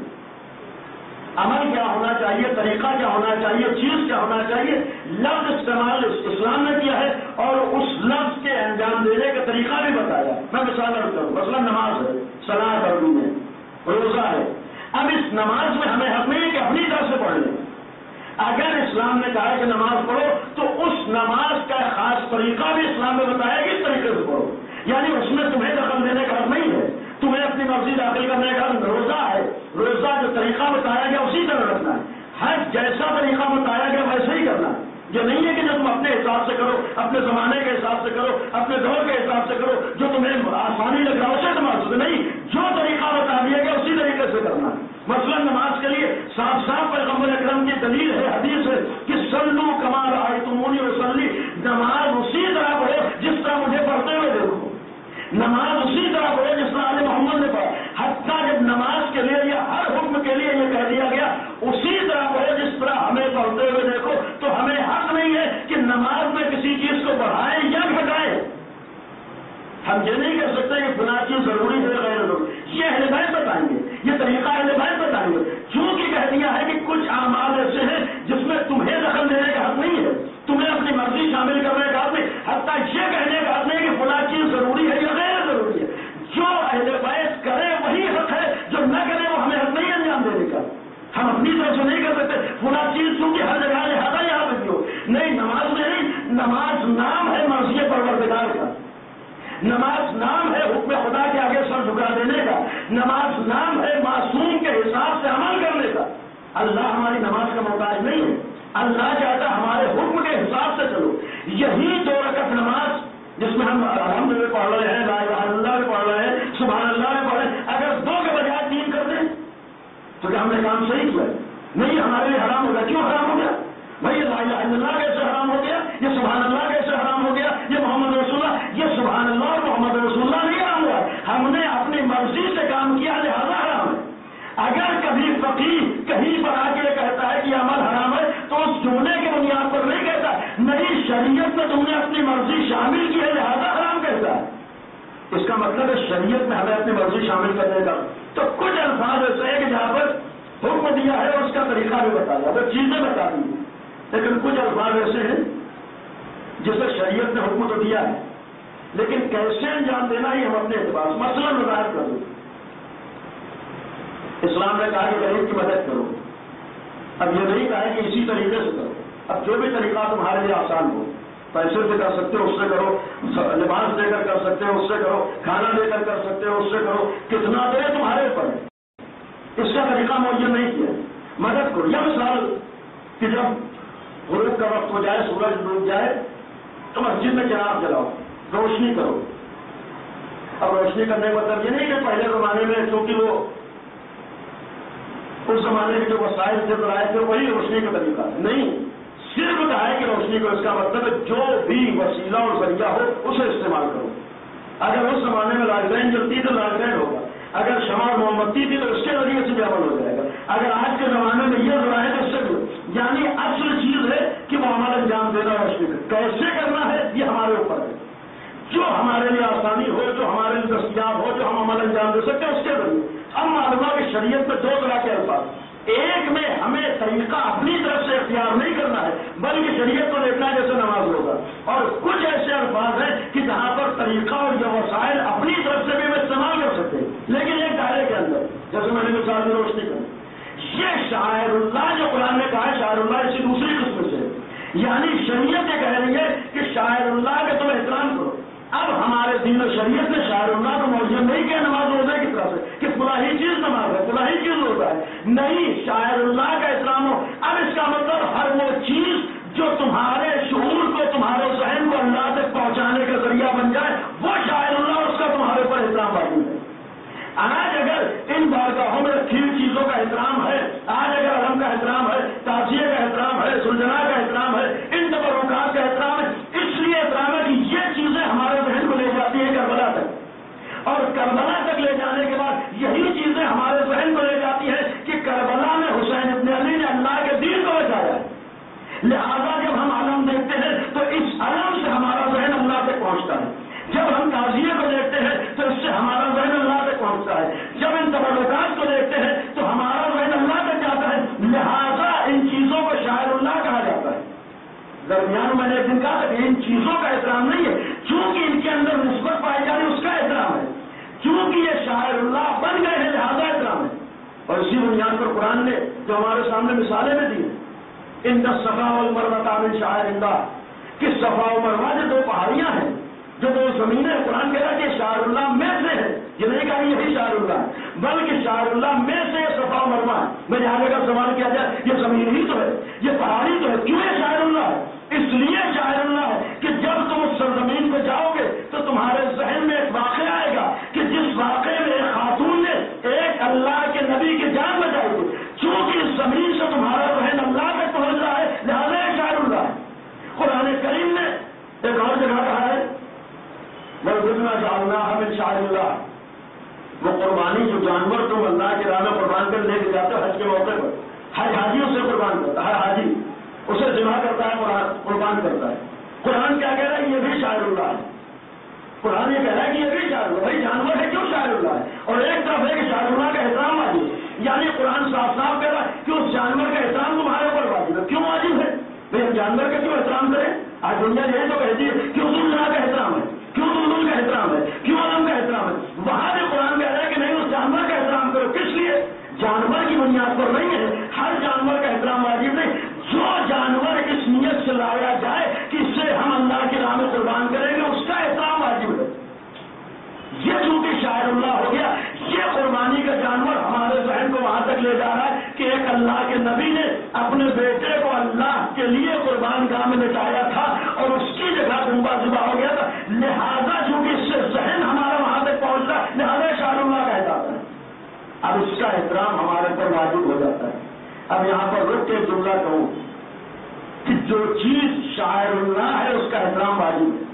عمل کیا ہونا چاہیے، طریقہ کیا ہونا چاہیے، چیز کیا ہونا چاہیے، لفظ استعمال اسلام نے کیا ہے اور اس لفظ کے انجام دینے کا طریقہ بھی بتایا۔ میں مثال عرض کروں، مثلا نماز ہے، صلاۃ عربی میں، روزہ ہے۔ اب اس نماز میں ہمیں حق نہیں ہے کہ اپنی طرف سے پڑھ لیں۔ اگر اسلام نے کہا کہ نماز پڑھو تو اس نماز کا خاص طریقہ بھی اسلام نے بتایا کہ اس طریقے سے پڑھو، یعنی اس میں تمہیں دخل دینے کا حق نہیں ہے، تمہیں اپنی مرضی داخل کرنے کا حق۔ روزہ ہے، روزہ جو طریقہ بتایا گیا اسی طرح رکھنا ہے، ہر جیسا طریقہ بتایا گیا ویسے ہی کرنا ہے۔ یہ نہیں ہے کہ جو تم اپنے حساب سے کرو، اپنے زمانے کے حساب سے کرو، اپنے دور کے حساب سے کرو، جو تمہیں آسانی لگ رہا ہے اسے نماز سے نہیں، جو طریقہ بتا دیا گیا اسی طریقے سے کرنا ہے۔ مثلا نماز کے لیے صاف صاف پیغمبر اکرم کی دلیل ہے، حدیث ہے کہ صلو کما رأیتمونی اصلی، نماز اسی طرح پڑھو جس طرح مجھے پڑھتے ہوئے دیکھو، نماز اسی طرح پڑھو جس طرح آل محمد نے پڑھا۔ حتیٰ جب نماز کے لیے یا ہر حکم کے لیے یہ کہہ دیا گیا اسی طرح پڑھو جس طرح ہمیں پڑھتے ہوئے دیکھو، تو ہمیں حق نہیں ہے کہ نماز میں کسی چیز کو بڑھائیں یا گھٹائیں۔ ہم یہ نہیں کہہ سکتے کہ فلاں چیز ضروری ہے غیر ضروری، یہ اہل بیت بتائیں گے، یہ طریقہ اہل بیت بتائیں گے۔ چونکہ کہہ دیا ہے کہ کچھ اعمال ایسے ہیں جس میں تمہیں دخل دینے کا حق نہیں ہے، تمہیں اپنی مرضی شامل کرنے کا حق نہیں، حتیٰ یہ کہنے کا حق نہیں کہ فلاں چیز ضروری ہے یا غیر ضروری ہے۔ جو اہل بیت کرے وہی حق ہے، جو نہ کرے وہ ہمیں حق نہیں انجام دینے کا۔ ہم اپنی طرف سے نہیں کر سکتے فلاں چیز چونکہ ہر جگہ لہٰذا یہاں پہ بھی ہو، نہیں، نماز میں نہیں، نماز نام ہے مرضی پروردگار کا، نماز نام ہے حکم خدا کے آگے سر جھکا دینے کا، نماز نام ہے معصوم کے حساب سے عمل کرنے کا۔ اللہ ہماری نماز کا محتاج نہیں ہے، اللہ چاہتا ہمارے حکم کے حساب سے چلو۔ یہی دو رکعت نماز جس میں ہم الحمد للہ پڑھ رہے ہیں، لا الہ الا اللہ بھی پڑھ رہے ہیں، سبحان اللہ بھی پڑھ رہے ہیں، اگر دو کے بجائے تین کر دیں تو کیا ہم نے کام صحیح کیا؟ نہیں، ہمارے لیے حرام ہو گیا۔ کیوں حرام ہو گیا بھائی؟ لا الہ الا اللہ کیسے حرام ہو گیا؟ یہ سبحان اللہ کیسے حرام ہو گیا؟ یہ محمد رسول اللہ، یہ سبحان اللہ اور محمد رسول اللہ نہیں حرام ہوا، ہم نے اپنی مرضی سے کام کیا لہذا حرام ہے۔ اگر کبھی فقیہ کہیں پر آ کے کہتا ہے کہ عمل حرام ہے تو اس جملے کی بنیاد پر نہیں کہتا، نہیں، شریعت میں تم نے اپنی مرضی شامل کی ہے لہذا حرام کہتا ہے۔ اس کا مطلب ہے شریعت میں ہمیں اپنی مرضی شامل کرنے کا۔ تو کچھ الفاظ ایسے ہیں کہ جہاں پر حکم دیا ہے اس کا طریقہ بھی بتا دیا، وہ چیزیں بتا دی، لیکن کچھ الفاظ ایسے ہیں جسے شریعت نے حکم تو دیا ہے لیکن کیسے انجام دینا ہی ہم اپنے اعتبار سے۔ مثلا وضاحت کر دوں، اسلام نے کہا کہ غریب کی مدد کرو، اب یہ نہیں کہا کہ اسی طریقے سے کرو، اب جو بھی طریقہ تمہارے لیے آسان ہو، پیسے سے کر سکتے ہو اس سے کرو، لباس دے کر کر سکتے ہو اس سے کرو، کھانا دے کر کر سکتے ہو اس سے کرو، کتنا دے تمہارے اوپر ہے، اس کا طریقہ معین نہیں کیا، مدد کرو۔ یا مثال کہ جب غروب کا وقت ہو جائے، سورج ڈوب جائے تو مسجد میں چراغ جلاؤ، روشنی کرو۔ اب روشنی کرنے کا مطلب یہ نہیں کہ پہلے زمانے میں چونکہ وہ اس زمانے کے جو وسائل سے بنائے تھے وہی روشنی کا طریقہ نہیں، صرف کہا ہے کہ روشنی کو، اس کا مطلب ہے جو بھی وسیلہ اور ذریعہ ہو اسے استعمال کرو۔ اگر اس زمانے میں لالٹین جلتی تو لالٹین ہوگا، اگر شمع موم بتی تھی تو اس کے ذریعے سے بھی عمل ہو جائے گا، اگر آج کے زمانے میں یہ ذرائع ہے تو اس سے بھی، یعنی اصل چیز ہے کہ وہ عمل انجام دینا ہے، اس میں کیسے کرنا ہے یہ ہمارے اوپر ہے. جو ہمارے لیے آسانی ہو، جو ہمارے لیے دستیاب ہو، جو ہم عمل انجام دے سکتے ہیں اس کے ذریعے. ہم معلوم ہے کہ شریعت میں دو طرح کے الفاظ، ایک میں ہمیں طریقہ اپنی طرف سے اختیار نہیں کرنا ہے بلکہ شریعت کو دیکھنا ہے جیسے نماز ہوگا، اور کچھ ایسے الفاظ ہیں کہ جہاں پر طریقہ اور یہ وسائل اپنی طرف سے بھی ہم استعمال کر سکتے ہیں لیکن ایک دائرے کے اندر. جیسے میں نے مثال میں روشنی کی، یہ شاعر اللہ جو قرآن نے کہا ہے شاعر اللہ اسی دوسری قسم سے، یعنی شریعت یہ کہہ رہی ہے کہ شاعر اللہ کا تم احترام کرو. اب ہمارے دین و شریعت نے شاعر اللہ کو موجود نہیں کیا نماز روزے کی طرف سے کہ فلاں ہی چیز نماز ہے فلاں ہی چیز روزہ ہے، نہیں، شاعر اللہ کا احترام ہو. اب اس کا مطلب ہر وہ چیز جو تمہارے شعور کو، تمہارے ذہن کو اللہ تک پہنچانے کا ذریعہ بن جائے وہ شاعر اللہ، اس کا تمہارے اوپر احترام واجب ہے. آج اگر ان بارگاہوں میں رکھی ہوئی چیزوں کا احترام ہے، آج اگر علم کا احترام ہے، تعزیے کا احترام ہے، سلجھنا کا احترام ہے، ان تبرکات کا احترام ہے، اس لیے احترام ہے کہ یہ چیزیں ہمارے ذہن کو لے جاتی ہیں کربلا تک، اور کربلا تک لے جانے کے بعد یہی چیزیں ہمارے ذہن کو لے جاتی ہیں کہ کربلا میں حسین ابن علی نے اللہ کے دین کو بچایا. لہذا جب ہم علم دیکھتے ہیں تو اس علم سے ہمارا ذہن اللہ تک پہنچتا ہے، جب ہم تعزیے کو دیکھتے ہیں تو اس سے ہمارا ذہن اللہ تک پہنچتا ہے، جب ان تبرکات کو دیکھتے ہیں تو ہمارا ذہن اللہ تک جاتا ہے. لہذا ان چیزوں کو شاعر اللہ کہا جاتا ہے. درمیان میں نے ایک دن کہا تھا کہ ان چیزوں کا احترام نہیں ہے، چونکہ ان کے اندر نسبت پائی جا رہی اس کا احترام ہے، چونکہ یہ شاعر اللہ بن گئے ہیں لہذا احترام ہے. اور اسی بنیاد پر قرآن نے جو ہمارے سامنے مثالیں بھی دی ہیں، ان صفا والمروہ من شعائر اللہ، کہ صفا و مروہ جو دو پہاڑیاں ہیں، جو دو زمینیں، قرآن کہہ رہا ہے کہ شاعر اللہ میں سے ہے، یہ نہیں کہا یہی شاعر اللہ ہے بلکہ شاعر اللہ میں سے صفا و مروہ ہے. میں یہاں اگر سوال کیا جائے یہ زمین ہی تو ہے، یہ پہاڑی تو ہے، کیوں یہ شاعر اللہ ہے؟ اس لیے شاعر اللہ ہے کہ جب تم اس سرزمین پہ جاؤ گے تو تمہارے ذہن میں ایک واقعہ آئے گا کہ جس واقعے میں ایک خاتون نے ایک اللہ کے نبی کی جان بچائی تھی. چونکہ اس زمین سے تمہارا ذہن اللہ تک پہنچ رہا ہے لہٰذا یہ شاعر اللہ ہے. قرآن کریم نے ایک اور جگہ کہا ہے وَإِنَّا جَعَلْنَاهَا مِن شَعَائِرِ اللَّهِ، وہ قربانی جو جانور تم اللہ کے راہ میں قربان کر لے کے جاتے ہو حج کے موقع پر، حج حاجی اسے قربان کرتا ہے، ہر حاجی اسے ذبح کرتا ہے، قربان کرتا ہے. قرآن کیا کہہ رہا ہے؟ یہ بھی شاعر اللہ ہے. قرآن یہ کہہ رہا ہے کہ یہ بھی شاعر اللہ، بھائی جانور ہے کیوں شاعر اللہ ہے؟ اور ایک طرف ہے کہ شاعر اللہ کا احترام واجب ہے، یعنی قرآن صاف صاف کہہ رہا ہے کہ اس جانور کا احترام تمہارے اوپر واجب ہے. کیوں واجب ہے؟ بھائی ہم جانور کا کیوں احترام کریں؟ آج دنیا یہی تو کہتی ہے کیوں سلجھنا کا احترام ہے، کیوں دلدل کا احترام ہے، کیوں علم کا احترام ہے. وہاں بھی قرآن کہہ رہا ہے کہ نہیں، اس جانور کا احترام کرو. کس لیے؟ جانور کی بنیاد پر نہیں ہے، ہر جانور کا احترام واجب نہیں. جو جانور اس نیت سے لایا جائے کہ اس سے ہم اللہ کی راہ میں قربان کریں گے اس کا احترام واجب ہے. یہ چونکہ شاعر اللہ ہو گیا، یہ قربانی کا جانور ہمارے ذہن کو وہاں تک لے جا رہا ہے کہ ایک اللہ کے نبی نے اپنے بیٹے کو اللہ کے لیے قربان گاہ میں لٹایا تھا اور اس کی جگہ دمبا ذبح ہو گیا تھا. لہذا چونکہ اس سے ذہن ہمارا وہاں تک پہنچتا ہے لہذا شاعر اللہ کہا جاتا ہے. اب اس کا احترام ہمارے پر واجب ہو جاتا ہے. اب یہاں پر رک کے جملہ کہوں کہ جو چیز شاعر اللہ ہے اس کا احترام واجب ہے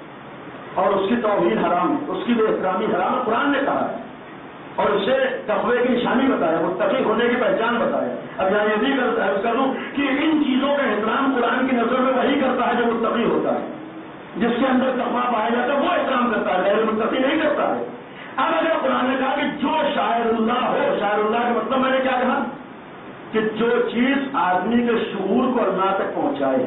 اور اس کی توہین حرام ہے، اس کی بے احترامی حرام ہے. قرآن نے کہا ہے اور اسے تقوی کی نشانی بتایا، متقی ہونے کی پہچان بتایا. اب یہاں یہ بھی کرتا ہے کروں کہ ان چیزوں کا احترام قرآن کی نظر میں وہی کرتا ہے جو متقی ہوتا ہے، جس کے اندر تقویٰ پایا جاتا ہے وہ احترام کرتا ہے، غیر متقی نہیں کرتا ہے. اب اگر قرآن نے کہا کہ جو شاعر اللہ ہو، شاعر اللہ کا مطلب میں نے کیا کہا کہ جو چیز آدمی کے شعور کو اللہ تک پہنچائے.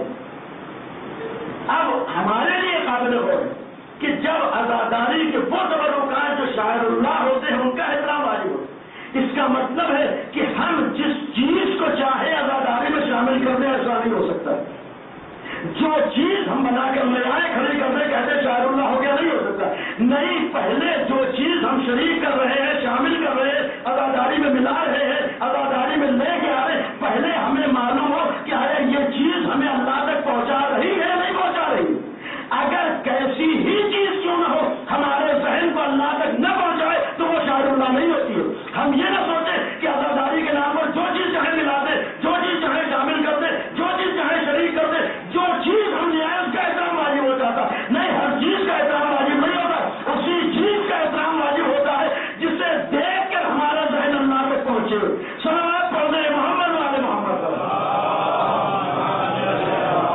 اب ہمارے لیے قابل غور ہے کہ جب عزاداری کے وہ تبرکات جو شاعر اللہ ہوتے ہیں ان کا احترام واجب ہو. اس کا مطلب ہے کہ ہم جس چیز کو چاہے عزاداری میں شامل کر دیں ایسا نہیں ہو سکتا. جو چیز ہم بنا کر لے آئے کھڑی کر دیں کہتے شاعر اللہ ہو گیا، نہیں ہو سکتا. نہیں، پہلے جو چیز ہم شریک کر رہے ہیں، شامل کر رہے ہیں، عزاداری میں ملا رہے ہیں، عزاداری میں لے کے آ رہے ہیں، پہلے ہمیں معلوم ہو کہ آیا یہ چیز ہمیں اللہ تک پہنچا رہی ہے نہیں پہنچا رہی. اگر کیسی ہی چیز کیوں نہ ہو ہمارے ذہن کو اللہ تک نہ پہنچائے تو وہ شاعر اللہ نہیں ہوتی ہے. ہم یہ نہ سوچیں کہ عزاداری کے نام پر جو چیز چاہے ملا دے، جو چیز چاہے شامل کر دے، جو چیز چاہے شریک کر دے، جو چیز ہم لے آئے اس کا احترام واجب ہو جاتا. نہیں، ہر چیز کا احترام واجب نہیں ہوتا، اسی چیز کا احترام واجب ہوتا ہے جسے دیکھ کر ہمارا ذہن اللہ تک پہنچے. صلوات پڑھ دیں محمد والے محمد صلی اللہ علیہ وسلم.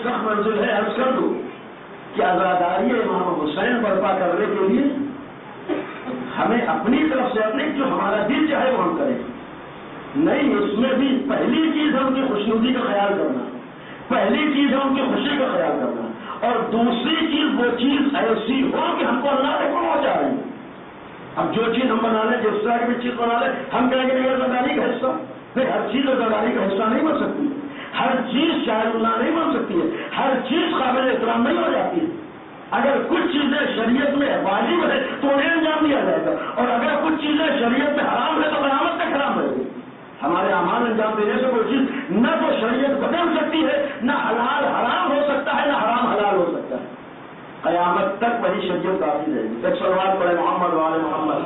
سخت منزل ہے، عرض کر دوں کہ عزاداری امام حسین برپا کرنے کے لیے ہمیں اپنی طرف سے اپنے جو ہمارا دل چاہے وہ ہم کریں نہیں، اس میں بھی پہلی چیز ہے ان کی خوشنودی کا خیال کرنا، پہلی چیز ہے ان کی خوشی کا خیال کرنا، اور دوسری چیز وہ چیز ایسی ہو کہ ہم کو اللہ تک پہنچ جا رہی ہے۔ اب جو چیز ہم بنا لیں، جس طرح کی چیز بنا لیں، ہم کہیں گے یہ عزاداری کا حصہ نہیں، ہر چیز عزاداری کا حصہ نہیں بن سکتی، ہر چیز شاعر اللہ نہیں بن سکتی ہے، ہر چیز قابل احترام نہیں ہو جاتی ہے۔ اگر کچھ چیزیں شریعت میں واجب ہے تو انہیں انجام دیا جائے گا، اور اگر کچھ چیزیں شریعت میں حرام ہے تو قیامت تک حرام رہے گی۔ ہمارے اعمال انجام دینے سے کوئی چیز نہ تو شریعت بدل سکتی ہے، نہ حلال حرام ہو سکتا ہے، نہ حرام حلال ہو سکتا ہے، قیامت تک وہی شریعت کافی رہے گی۔ ایک صلوات پڑھے محمد وعلی محمد۔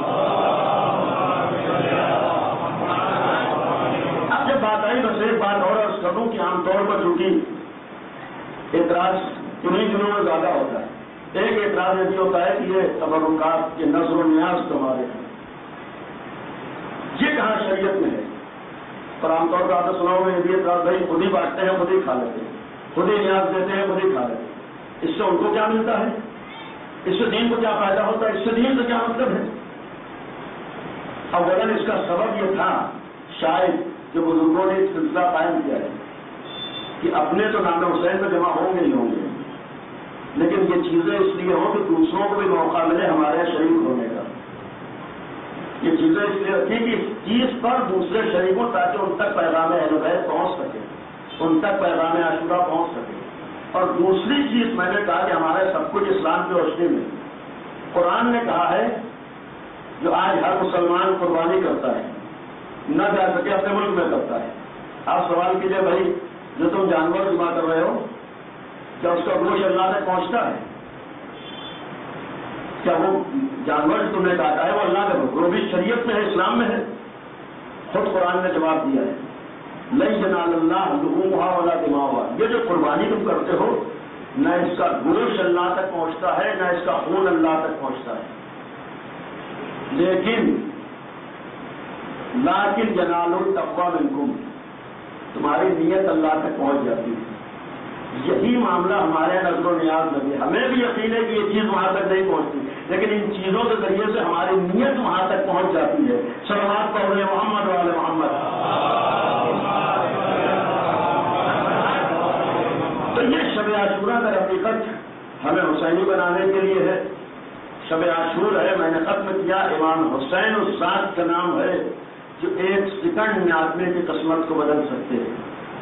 اب جب بات آئی بس ایک بات اور عرض کروں کہ عام طور پر چونکہ اعتراض انہیں دنوں میں زیادہ ہوتا ہے، ایک اعتراض یہ بھی ہوتا ہے کہ یہ تبرکات کے نظر و نیاز تمہارے ہیں، یہ کہاں شریعت میں ہے؟ پر عام طور پر آپ نے سنا ہوگا یہ بھی اعتراض، بھائی خود ہی بانٹتے ہیں، خود ہی کھا لیتے ہیں، خود ہی نیاز دیتے ہیں، خود ہی کھا لیتے ہیں، اس سے ان کو کیا ملتا ہے؟ اس سے دین کو کیا فائدہ ہوتا ہے؟ اس سے دین سے کیا مطلب ہے؟ اولاً اس کا سبب یہ تھا شاید جو بزرگوں نے سلسلہ قائم کیا ہے کہ اپنے تو نام حسین میں جمع ہوں گے ہی ہوں گے، لیکن یہ چیزیں اس لیے ہوں کہ دوسروں کو بھی موقع ملے ہمارے شریک ہونے کا۔ یہ چیزیں اس لیے رکھی کہ اس چیز پر دوسرے شریکوں تاکہ ان تک پیغام اہل بیت پہنچ سکے، ان تک پیغام عاشورہ پہنچ سکے۔ اور دوسری چیز میں نے کہا کہ ہمارے سب کچھ اسلام کی روشنی میں قرآن نے کہا ہے جو آج ہر مسلمان قربانی کرتا ہے نہ جا سکے اپنے ملک میں کرتا ہے۔ آپ سوال کیجئے بھائی جو تم جانور ذبح کر رہے ہو کیا اس کا گوشت اللہ تک پہنچتا ہے؟ کیا وہ جانور جو تم نے کاٹا ہے وہ اللہ کا وہ بھی شریعت میں ہے، اسلام میں ہے؟ خود قرآن نے جواب دیا ہے لن ینال اللہ لحومها ولا دماؤها، یہ جو قربانی تم کرتے ہو نہ اس کا گوشت اللہ تک پہنچتا ہے نہ اس کا خون اللہ تک پہنچتا ہے، لیکن لیکن ینال التقوی منکم، تمہاری نیت اللہ تک پہنچ جاتی ہے۔ یہی معاملہ ہمارے نظر و نیاز میں بھی، ہمیں بھی یقین ہے کہ یہ چیز وہاں تک نہیں پہنچتی، لیکن ان چیزوں کے ذریعے سے ہماری نیت وہاں تک پہنچ جاتی ہے۔ صلوات پڑھیں محمد والے محمد۔ تو یہ شب عاشورہ کا حقیقت ہمیں حسینی بنانے کے لیے ہے۔ شب عاشور ہے، میں نے ختم کیا، امام حسین اس ذات کا نام ہے جو ایک سیکنڈ میں آدمی کی قسمت کو بدل سکتے ہیں،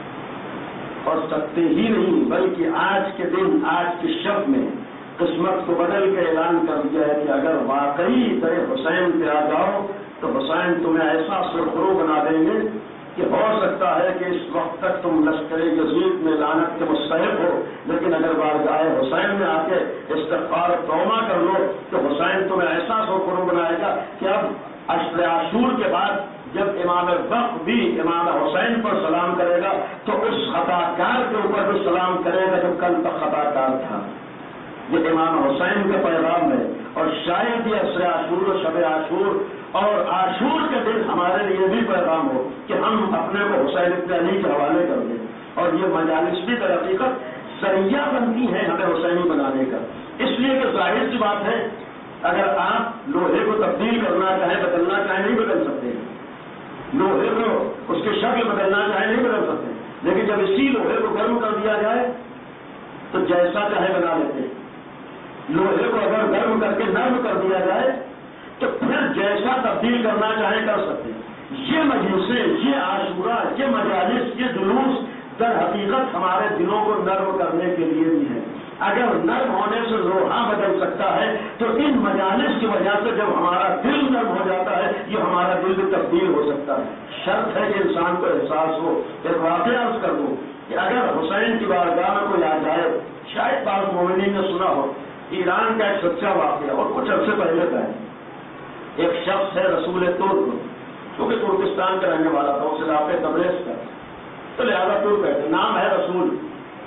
اور سکتے ہی نہیں بلکہ آج کے دن آج کے شب میں قسمت کو بدل کے اعلان کر دیا ہے کہ اگر واقعی در حسین پہ آ جاؤ تو حسین تمہیں ایسا سرخرو بنا دیں گے کہ ہو سکتا ہے کہ اس وقت تک تم لشکر یزید میں لعنت کے مستحق ہو، لیکن اگر بارگاہ حسین میں آ کے استغفار و توبہ کر لو تو حسین تمہیں ایسا سرخرو بنائے گا کہ اب عشر عاشور کے بعد جب امام وقت بھی امام حسین پر سلام کرے گا تو اس خطا کار کے اوپر بھی سلام کرے گا جو کل تک خطا کار تھا۔ یہ امام حسین کا پیغام ہے، اور شاید یہ عشر عاشور و شب عاشور اور عاشور کے دن ہمارے لیے بھی پیغام ہو کہ ہم اپنے کو حسین ابن علی کے حوالے کر دیں، اور یہ مجالس بھی در حقیقت ذریعہ بنتی ہیں ہمیں حسینی بنانے کا، اس لیے کہ ظاہر سی بات ہے اگر آپ لوہے کو تبدیل کرنا چاہیں بدلنا چاہیں نہیں بدل سکتے، لوہے کو اس کی شکل بدلنا چاہے نہیں بدل سکتے، لیکن جب اسی لوہے کو گرم کر دیا جائے تو جیسا چاہے بنا لیتے ہیں۔ لوہے کو اگر گرم کر کے نرم کر دیا جائے تو پھر جیسا تبدیل کرنا چاہے کر سکتے ہیں۔ یہ مجلسیں، یہ عاشورہ، یہ مجالس، یہ جلوس در حقیقت ہمارے دلوں کو نرم کرنے کے لیے بھی ہے۔ اگر نرم ہونے سے لوہا بدل سکتا ہے تو ان مجالس کی وجہ سے جب ہمارا دل نرم ہو جاتا ہے یہ ہمارا دل بھی تبدیل ہو سکتا ہے۔ شرط ہے کہ انسان کو احساس ہو۔ ایک واقعہ عرض کر دوں کہ اگر حسین کی بارگاہ میں کوئی آ جائے، شاید بعض مومنین نے سنا ہو، ایران کا ایک سچا واقعہ اور کچھ عرصے پہلے کا ہے۔ ایک شخص ہے رسول ترک، جو کہ ترکستان کا رہنے والا تھا، اس علاقے تبریز کا، تو لہٰذا ترک ہے، نام ہے رسول،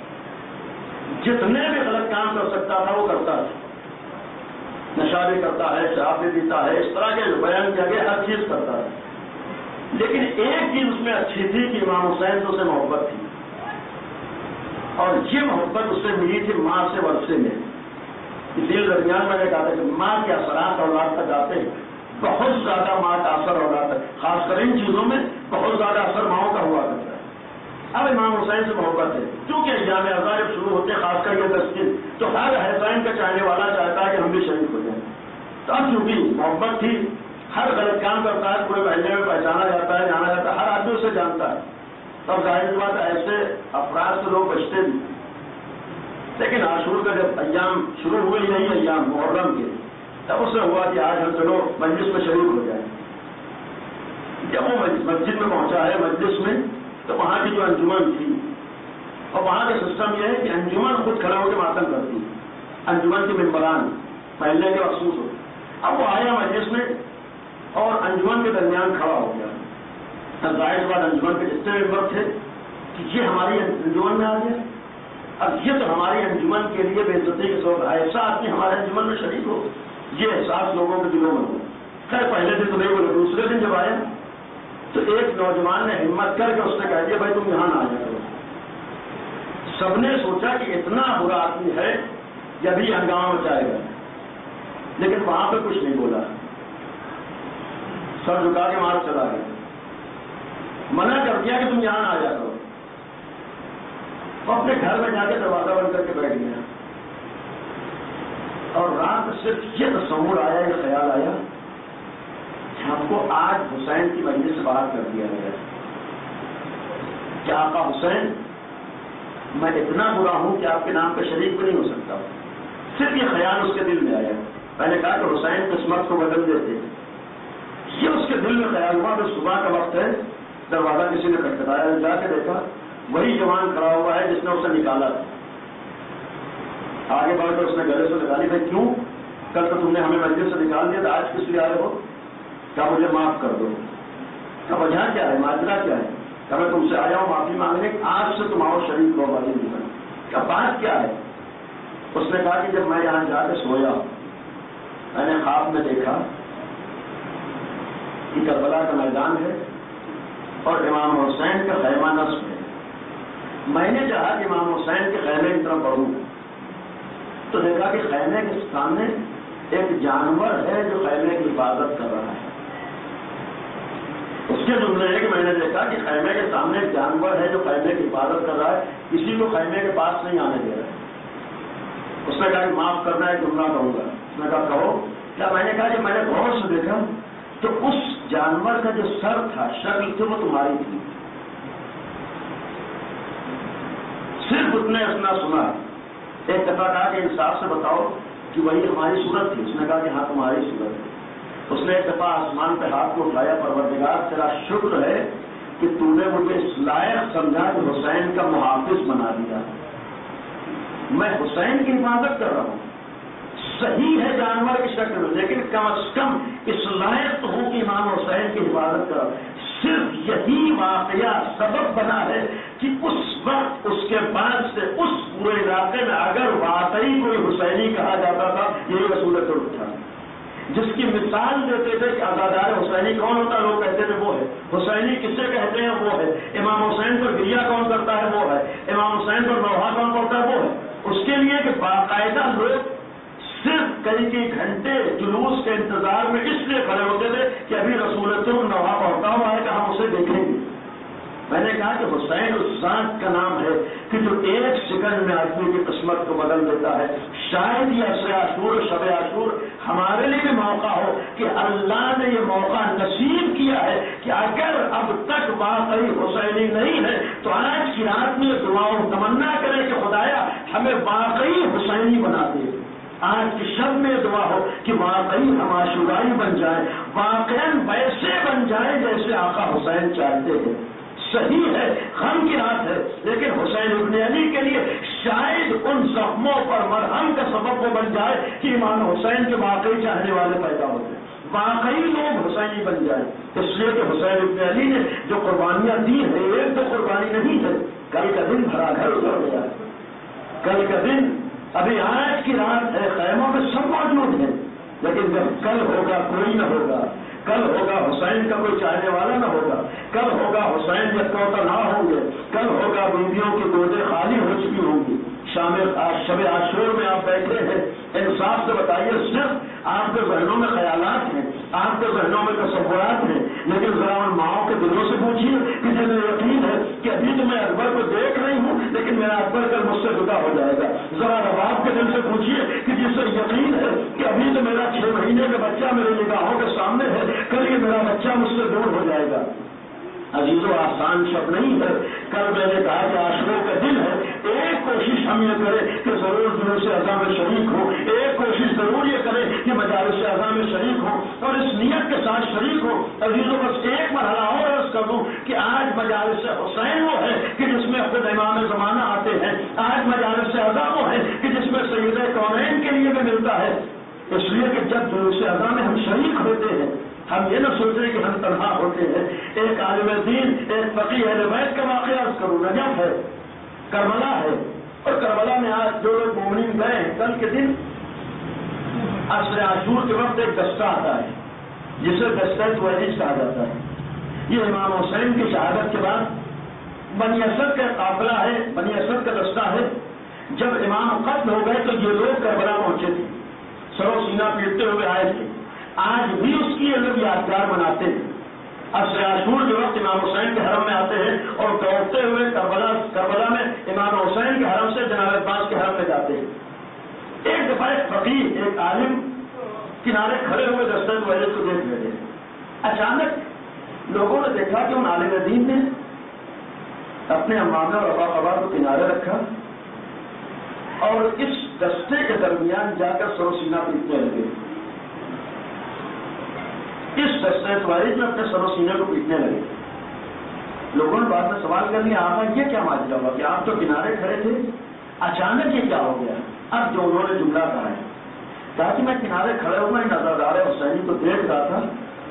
جتنے بھی غلط کام کر سکتا تھا وہ کرتا ہے، نشہ بھی کرتا ہے، شراب بھی پیتا ہے، اس طرح کے بیان کیا گیا ہر چیز کرتا ہے، لیکن ایک چیز اس میں اچھی تھی کہ امام حسین سے اسے محبت تھی۔ اور یہ محبت اس سے ملی تھی ماں سے ورثے میں. اسی لیے درمیان میں نے کہا تھا کہ ماں کے اثرات اولاد تک آتے ہیں. بہت زیادہ ماں کا اثر اولاد تک، خاص کر ان چیزوں میں بہت زیادہ اثر ماؤں کا ہوا کرتا ہے. اب امام حسین سے محبت ہے کیونکہ ایام اعزا جب شروع ہوتے ہیں، خاص کر یہ تسکین، تو ہر حسین کا چاہنے والا چاہتا ہے کہ ہم بھی شریک ہو جائیں. تو اب چونکہ محبت تھی، ہر غلط کام کرتا ہے پورے محلے میں پہچانا جاتا ہے، جانا جاتا ہے، ہر آدمی اسے جانتا ہے. تب ظاہر بات ایسے افراد سے لوگ بچتے بھی. لیکن عاشور کا جب ایام شروع ہوئے ہی نہیں ایام محرم کے، تب اس سے ہوا کہ آج ہم چلو مجلس میں شریک ہو جائیں. جب وہ مسجد میں پہنچا ہے مجلس میں، تو وہاں کی جو انجمن تھی، اور وہاں کا سسٹم یہ ہے کہ انجمن خود کھڑا ہو کے ماتم کرتی، انجمن کے ممبران محلے کے مخصوص ہو. اب وہ آیا مجلس میں اور انجمن کے درمیان کھڑا ہو گیا. ظاہر بات انجمن کے جتنے ممبر تھے کہ یہ ہماری انجمن میں آ گیا، اب یہ تو ہماری انجمن کے لیے بے عزتی کے سبب ایسا آدمی ہمارے انجمن میں شریک ہو، یہ احساس لوگوں کے دلوں میں ہو. خیر پہلے دن تو نہیں بولے، دوسرے دن جب آیا تو ایک نوجوان نے ہمت کر کے اس نے کہہ دیا بھائی تم یہاں نہ آ جا کرو. سب نے سوچا کہ اتنا برا آدمی ہے یا بھی ہنگامہ مچائے گا، لیکن وہاں پہ کچھ نہیں بولا، سر جھکا کے مار چلا گیا. منع کر دیا کہ تم یہاں نہ آ جا کرو. اپنے گھر میں جا کے دروازہ بند کر کے بیٹھ گیا. اور رات صرف یہ تصور آیا، یہ خیال آیا کہ ہم کو آج حسین کی مجلس سے باہر کر دیا گیا. کیا آقا حسین میں اتنا برا ہوں کہ آپ کے نام پہ شریک بھی نہیں ہو سکتا. صرف یہ خیال اس کے دل میں آیا. میں نے کہا کہ حسین قسمت کو بدل دیتے، یہ اس کے دل میں خیال ہوا. تو صبح کا وقت ہے، دروازہ کسی نے کھٹکھٹایا، جا کے دیکھا وہی جوان کھڑا ہوا ہے جس نے اسے نکالا تھا. آگے بڑھ کر اس نے گلے سے لگا لی، بھائی کیوں؟ کل تو تم نے ہمیں مسجد سے نکال دیا تھا، آج کس لیے آئے ہو؟ کیا مجھے معاف کر دو. کیا وجہ کیا ہے، ماجرا کیا ہے؟ کیا میں تم سے آیا ہوں معافی مانگنے، آج سے تم آؤ شریک ہو والی نہیں. کیا بات کیا ہے؟ اس نے کہا کہ جب میں یہاں جا کے سویا میں نے خواب میں دیکھا کہ کربلا کا میدان ہے اور امام حسین کا خیمہ نصب ہے. میں نے چاہا کہ امام حسین کے خیمے کی طرف بڑھوں تو دیکھا کہ خیمے کے سامنے ایک جانور ہے جو خیمے کی حفاظت کر رہا ہے. اس کے جملے ہے کہ میں نے دیکھا کہ خیمے کے سامنے ایک جانور ہے جو خیمے کی حفاظت کر رہا ہے، کسی کو خیمے کے پاس نہیں آنے دے رہا ہے. اس نے کہا کہ معاف کرنا ہے، جملہ کہوں گا. اس نے کہا کہو. کیا میں نے کہا کہ میں نے غور سے دیکھا تو اس جانور کا جو سر تھا، شکل تھی، وہ تمہاری تھی. صرف اتنے اتنا سنا. ایک دفعہ کہا کہ انصاف سے بتاؤ کہ وہی ہماری صورت تھی. اس نے کہا کہ ہاں تمہاری صورت ہے. اس نے ایک دفعہ آسمان پہ ہاتھ کو اٹھایا، پروردگار تیرا شکر ہے کہ تو نے مجھے اس لائق سمجھا کہ حسین کا محافظ بنا دیا. میں حسین کی حفاظت کر رہا ہوں. صحیح ہے جانور کی شکل میں، لیکن کم از کم اس لائق تو ہوں کہ امام حسین کی حفاظت کر. صرف یہی واقعہ سبب بنا ہے کہ اس وقت اس کے بعد سے اس پورے علاقے میں اگر واقعی کوئی حسینی کہا جاتا تھا یہی رسول اللہ تھا، جس کی مثال دیتے تھے کہ آزادار حسینی کون ہوتا ہے، لوگ کہتے تھے وہ ہے. حسینی کسے کہتے ہیں، وہ ہے. امام حسین پر گریا کون کرتا ہے، وہ ہے. امام حسین پر نوحہ کون کرتا ہے، وہ ہے. اس کے لیے کہ باقاعدہ لوگ صرف کئی کئی گھنٹے جلوس کے انتظار میں اس لیے کھڑے ہوتے تھے کہ ابھی رسول اللہ نوحہ پڑھتا ہوا ہے کہ ہم اسے دیکھیں گے. میں نے کہا کہ حسین اس ذات کا نام ہے کہ جو ایک سیکنڈ میں آدمی کی قسمت کو بدل دیتا ہے. شاید یہ عصر عاشور، شب عاشور ہمارے لیے بھی موقع ہو کہ اللہ نے یہ موقع نصیب کیا ہے کہ اگر اب تک واقعی حسینی نہیں ہے تو آج کی رات میں دعاؤں تمنا کرے کہ خدایا ہمیں واقعی حسینی بنا دے. آج کی شب میں دعا ہو کہ واقعی ہم عاشورائی بن جائیں، واقعاً ویسے بن جائیں جیسے آقا حسین چاہتے ہیں. صحیح ہے غم کی رات ہے، لیکن حسین ابن علی کے لیے شاید ان زخموں پر مرہم کا سبب وہ بن جائے کہ امام حسین کے واقعی چاہنے والے پیدا ہوتے ہیں، واقعی لوگ حسینی بن جائیں. اس لیے کہ حسین ابن علی نے جو قربانیاں دی ہیں، ایک تو قربانی نہیں ہے، کل کا دن بھرا گھر اتر گیا. کل کا دن ابھی آج کی رات ہے، خیموں میں سب موجود ہیں، لیکن جب کل ہوگا کوئی نہ ہوگا. کل ہوگا حسین کا کوئی چاہنے والا نہ ہوگا. کل ہوگا حسین یکو تنہا ہوں گے، کل ہوگا بیویوں کی گودیں خالی ہو چکی ہوں گی۔ شام شب عاشور میں آپ بیٹھے ہیں، انصاف سے بتائیے، صرف آپ کے ذہنوں میں خیالات ہیں، آپ کے ذہنوں میں تصورات ہیں، لیکن ذرا ان ماؤں کے دلوں سے پوچھیے کہ جنہیں یقین ہے کہ ابھی تو میں اکبر کو دیکھ رہی ہوں لیکن میرا اکبر کل مجھ سے جدا ہو جائے گا۔ ذرا رباب کے دل سے پوچھیے کہ جس سے یقین ہے کہ ابھی تو میرا چھ مہینے کا بچہ میرے نگاہوں کے سامنے ہے، کل یہ میرا بچہ مجھ سے دور ہو جائے گا۔ عزیزو آسان شب نہیں ہے۔ کل میں نے کہا کہ عاشورہ کا دن ہے، ایک کوشش ہم یہ کریں کہ ضرور جلوس اضحیٰ میں شریک ہو، ایک کوشش ضرور یہ کریں کہ مجالس اضحیٰ میں شریک ہو اور اس نیت کے ساتھ شریک ہو۔ عزیزو بس ایک مرحلہ اور عرض کر دوں کہ آج مجالس حسین وہ ہے کہ جس میں خود امام زمانہ آتے ہیں، آج مجالس اضحیٰ وہ ہے کہ جس میں سید کونین کے لیے بھی ملتا ہے، اس لیے کہ جب جلوس اضحیٰ میں ہم شریک ہوتے ہیں ہم یہ نہ سوچیں کہ ہم تنہا ہوتے ہیں۔ ایک عالم دین، ایک فقیہ اہل بیت کا واقعہ عرض کروں، نجف ہے، کربلا ہے، اور کربلا میں آج جو لوگ مومنین گئے ہیں، کل کے دن عصر عاشور کے وقت ایک دستہ آتا ہے جسے دستہ تویلج کہا جاتا ہے۔ یہ امام حسین کی شہادت کے بعد بنی اسد کا قافلہ ہے، بنی اسد کا دستہ ہے۔ جب امام قتل ہو گئے تو یہ لوگ کربلا پہنچے تھے، سرو سینہ پیٹتے ہوئے آئے تھے، آج بھی اس کی یہ لوگ یادگار مناتے ہیں۔ عصر عاشور کے وقت امام حسین کے حرم میں آتے ہیں اور دوڑتے ہوئے کربلا کربلا میں امام حسین کے حرم سے جناب عباس کے حرم میں جاتے ہیں۔ ایک دفعہ ایک فقیہ، ایک عالم کنارے کھڑے ہوئے دستہ تویلج کو دیکھ رہے تھے۔ اچانک لوگوں نے دیکھا کہ ان عالم دین نے اپنے امامہ اور ابا قبا کو کنارے رکھا اور اس دستے کے درمیان جا کر سرو سینہ پیٹنے لگے۔ اس دستہ تویلج میں اپنے سرو سینے کو پیٹنے لگے۔ لوگوں نے بعد میں سوال کر لیا، آپ یہ کیا ماجرا ہوا کہ آپ تو کنارے کھڑے تھے، اچانک یہ کیا ہو گیا؟ اب جو انہوں نے جملہ کہا ہے، کہا کہ میں کنارے کھڑے ہوا نظردار حسینی کو دیکھ رہا تھا،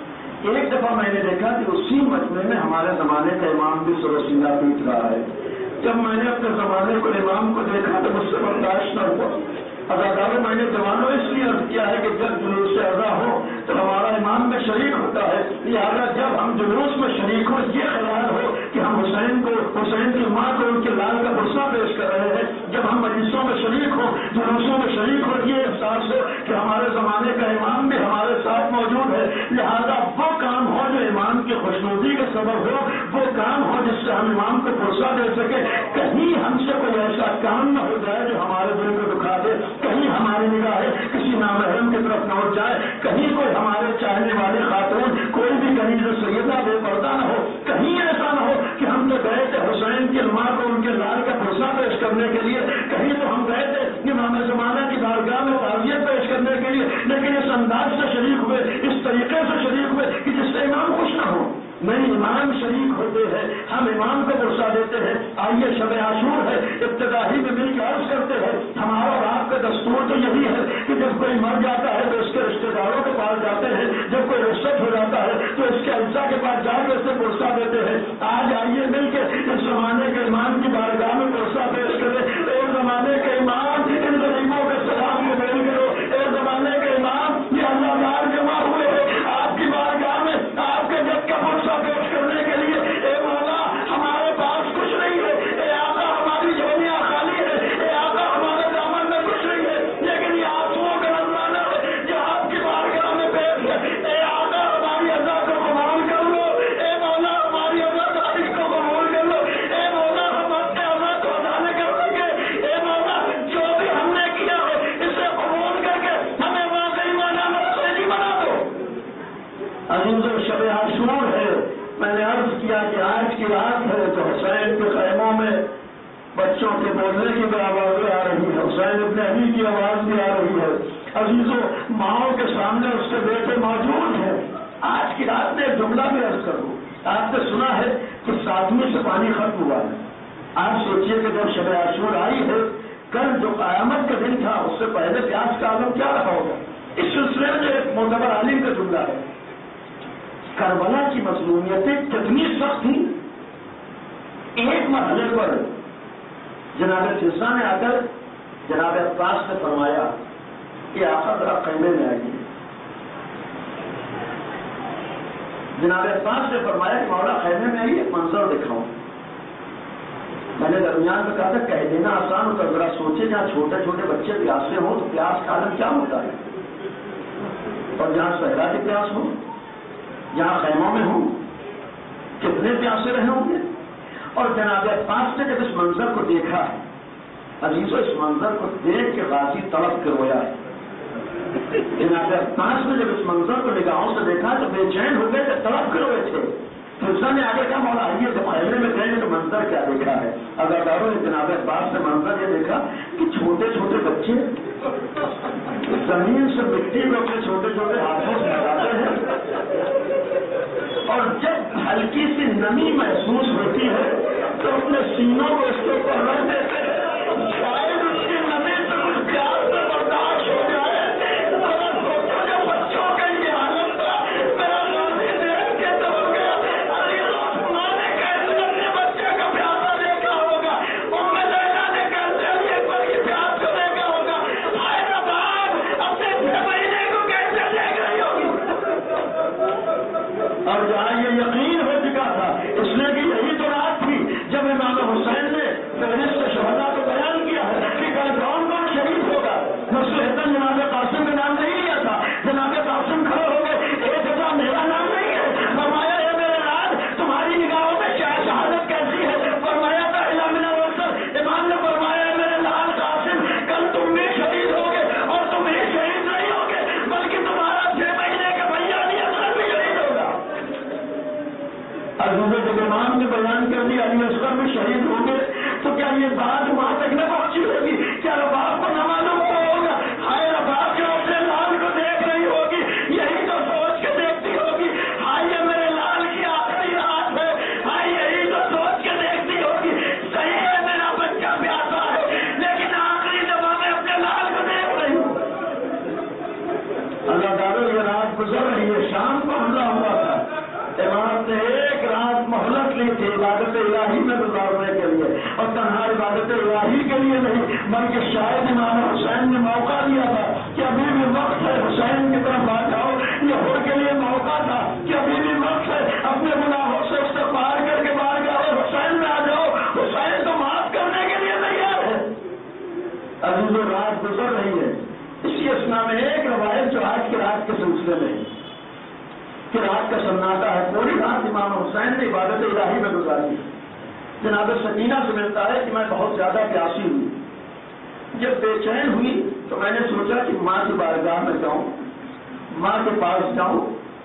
ایک دفعہ میں نے دیکھا کہ اسی مجمع میں ہمارے زمانے کا امام بھی سرو سینہ پیٹ رہا ہے۔ جب میں نے اپنے زمانے کو امام کو دیکھا تو مجھ سے برداشت نہ ہوا۔ اداکاروں میں نے جوانوں اس لیے عرض کیا ہے کہ جب جلوس اضحیٰ ہو تو ہمارا امام میں شریک ہوتا ہے، لہٰذا جب ہم جلوس میں شریک ہو یہ خیال ہو کہ ہم حسین کو، حسین کی ماں کو ان کے لال کا برسہ پیش کر رہے ہیں، جب ہم مجلسوں میں شریک ہو، جلوسوں میں شریک ہو، یہ احساس ہو کہ ہمارے زمانے کا امام بھی ہمارے ساتھ موجود ہے، لہٰذا وہ کام ہو جو امام کی خوشنودی کا سبب ہو، وہ کام ہو جس سے ہم امام کو برسہ دے سکے۔ کہیں ہم سے کوئی ایسا کام نہ ہو جائے جو ہمارے دل کو دکھا دے، کہیں ہماری نگاہیں کسی نامحرم کی طرف نہ اٹھ جائے، کہیں کوئی ہمارے چاہنے والے خاتون کوئی بھی کہیں جو سیدہ بے پردہ نہ ہو، کہیں ایسا نہ ہو کہ ہم تو گئے تھے حسین کی ماں کو ان کے لال کا برسہ پیش کرنے کے لیے، کہیں تو ہم گئے تھے امام زمانہ کی بارگاہ میں تعزیت پیش کرنے کے لیے، لیکن اس انداز سے شریک ہوئے، اس طریقے سے شریک ہوئے کہ جس سے امام خوش نہ ہو۔ نہیں، امام شریک ہوتے ہیں، ہم امام کو برسہ دیتے ہیں۔ آئیے شب عاشور ہے، ابتدا ہی میں مل کے عرض کرتے ہیں، ہمارا اور آپ کا دستور تو یہی ہے کہ جب کوئی مر جاتا ہے تو اس کے رشتے داروں کے پاس جاتے ہیں، جب کوئی رخصت ہو جاتا ہے تو اس کے اجزا کے پاس جا کے اسے برسہ دیتے ہیں۔ آج آئیے مل کے اس زمانے کے امام کی بارگاہ میں برسہ پیش کریں۔ ایک زمانے کے امام ان غریبوں کے سلام کو مل کرو، ایک زمانے کے امام یہ اللہ دار جمع ہوئے ہیں آپ کی بارگاہ میں آپ کے جب کا برسہ پیش کرنے کے لیے۔ اے مولا ہمارے پاس کچھ نہیں ہے، اے آقا ہماری جھولیاں خالی ہے، اے آقا ہمارے دامن میں کچھ نہیں ہے، لیکن یہ آنسوؤں کا نذرانہ ہے جو آپ کی بارگاہ میں پیش ہے۔ اے آقا ہماری عزا کو قبول کر لو، اے مولا ہماری عزاداری کو قبول کر لو، اے مولا ہم اپنے عزا کو ادا نہ کر سکے، اے مولا جو بھی ہم نے کیا ہے اسے قبول کر کے ہمیں واقعی معنی میں صحیح بنا دو۔ عزیزو شب عاشور ہے، میں نے عرض کیا کہ آج کی رات ہے تو حسین کے خیموں میں بچوں کے بولنے کی بھی آوازیں آ رہی ہے، حسین ابن علی کی آواز بھی آ رہی ہے۔ عزیزو ماؤں کے سامنے اس کے بیٹے موجود ہیں۔ آج کی رات میں ایک جملہ بھی عرض کروں، آپ نے سنا ہے کہ ساتویں سے پانی ختم ہوا ہے۔ آپ سوچئے کہ جب شب عاشور آئی ہے، کل جو قیامت کا دن تھا اس سے پہلے پیاس کا عالم کیا رہا ہوگا۔ اس سلسلے میں ایک معتبر عالم کا جملہ ہے، کربلا کی مظلومیتیں کتنی سخت تھیں، ایک مرحلے پر جناب سرسا نے آ کر جناب عباس نے فرمایا کہ آقا ذرا خیمے میں آئیے۔ جناب عباس نے فرمایا کہ مولا خیمے میں آئیے منظر دکھاؤں. میں نے درمیان میں کہا تھا کہہ دینا آسان ہوتا، ذرا سوچے جہاں چھوٹے چھوٹے بچے پیاسے ہوں تو پیاس کا عالم کیا ہوتا ہے، اور جہاں صحرا کے پیاس ہوں، جہاں خیموں میں ہوں، کتنے پیاسے رہے ہوں گے. اور جناب عباس نے جب اس منظر کو دیکھا ہے، عزیزو اس منظر کو دیکھ کے غازی تڑپ کے رویا ہے. جناب عباس نے جب اس منظر کو نگاہوں سے دیکھا تو بے چین ہو گئے تھے، تڑپ کے روئے تھے. حسن نے آگے کہا مولا آئیے تو محلے میں گئے تو منظر کیا دیکھا ہے. اگر داروں نے جناب عباس نے منظر یہ دیکھا کہ چھوٹے چھوٹے بچے زمین سے مٹی کو اپنے چھوٹے چھوٹے ہاتھوں سے لگاتے ہیں، اور جب ہلکی سی نمی محسوس ہوتی ہے تو اپنے سینوں کو اس کے اوپر رکھ دیتے ہیں. شاید اس کی نمی سے کچھ پیار سے برداشت ہو جائے. بچوں کا یہ حالت تھا، میرا غازی دیکھ کے تو ہو گیا. ماں نے کیسے اپنے بچے کا پیاسا دیکھا ہوگا، ام زینب نے کیسے ایک بار یہ پیاس کو دیکھا ہوگا. حیدرآباد اپنے چھ مہینے کو کیسے دیکھ رہی ہوگی. اور جہاں یہ یقین ہو چکا تھا، اس لیے کہ یہی تو رات تھی جب امام حسین نے فہرست شہداء کو بیان کیا ہے کہ کل کون کون شہید ہوگا. نصرتاً جناب قاسم کا نام نہیں لیا تھا. جناب قاسم کھڑے ہو گئے، ایک دفعہ میرا نام نہیں ہے. فرمایا اے میرے لال تمہاری نگاہوں میں کیا شہادت کیسی ہے. فرمایا تھا الا من الوصل. امام نے فرمایا اے میرے لال قاسم کل تم بھی شہید ہوگے، اور تم ہی شہید نہیں ہوگے بلکہ تمہارا چھ مہینے کا بھیا علی اصغر بھی شہید ہوگا. عزیزوں جب امام نے بیان کر دیا علی اصغر بھی شہید ہوں گے تو کیا یہ بات وہاں تک نہ پہنچی ہوگی؟ کیا رباب کو نہ معلوم ہوگا؟ ہائے رباب جو اپنے لال کو دیکھ رہی ہوگی، یہی تو سوچ کے دیکھتی ہوگی ہائے یہ میرے لال کی آخری رات ہے. ہائے یہی تو سوچ کے دیکھتی ہوگی صحیح ہے میرا بچہ پیاسا ہے لیکن آخری دفعہ میں اپنے لال کو دیکھ رہی ہوں. اللہ تعالیٰ یہ رات گزر رہی ہے، شام کو حملہ ہوا تھا. امام نے ایک رات مہلت لی تھی عبادت الہی میں گزارنے کے لیے، اور تنہا عبادت الہی کے لیے نہیں بلکہ شاید امام حسین نے موقع دیا تھا کہ ابھی بھی وقت ہے حسین کی طرف آ جاؤ. یہ ہو کے لیے موقع تھا کہ ابھی بھی وقت ہے اپنے گناہوں سے اس سے پار کر کے باہر گاہ حسین میں آ جاؤ. حسین تو معاف کرنے کے لیے تیار ہے. ابھی جو رات گزر رہی ہے اسی اسنا میں ایک روایت جو آج کی رات کے سلسلے میں کہ رات کا سناٹا ہے. پوری رات امام حسین نے عبادت الہی میں گزاری. جناب سکینہ سے ملتا ہے کہ میں بہت زیادہ پیاسی ہوئی. جب بے چین ہوئی تو میں نے سوچا کہ ماں کی بارگاہ میں جاؤں، ماں کے پاس جاؤں.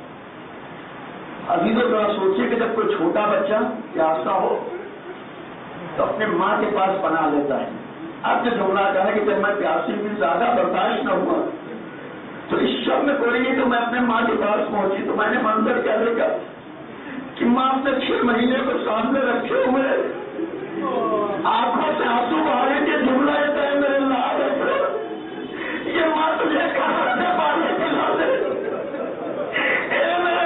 عزیزوں ذرا سوچیے کہ جب کوئی چھوٹا بچہ پیاسا ہو تو اپنے ماں کے پاس پناہ لیتا ہے. آپ نے جملہ کہا ہے کہ جب میں پیاسی ہوئی زیادہ برداشت نہ ہوا تو اس شب میں کوئی نہیں تو میں اپنے ماں کے پاس پہنچی تو میں نے منظر کیا دیکھا کہ ماں اپنے چھ مہینے کو سامنے رکھے ہوئے آنکھوں سے آنسو بہارے کے جملہ ہے میرے لال یہ ماں تجھے کہاں سے پانی پلا دے. اے میرے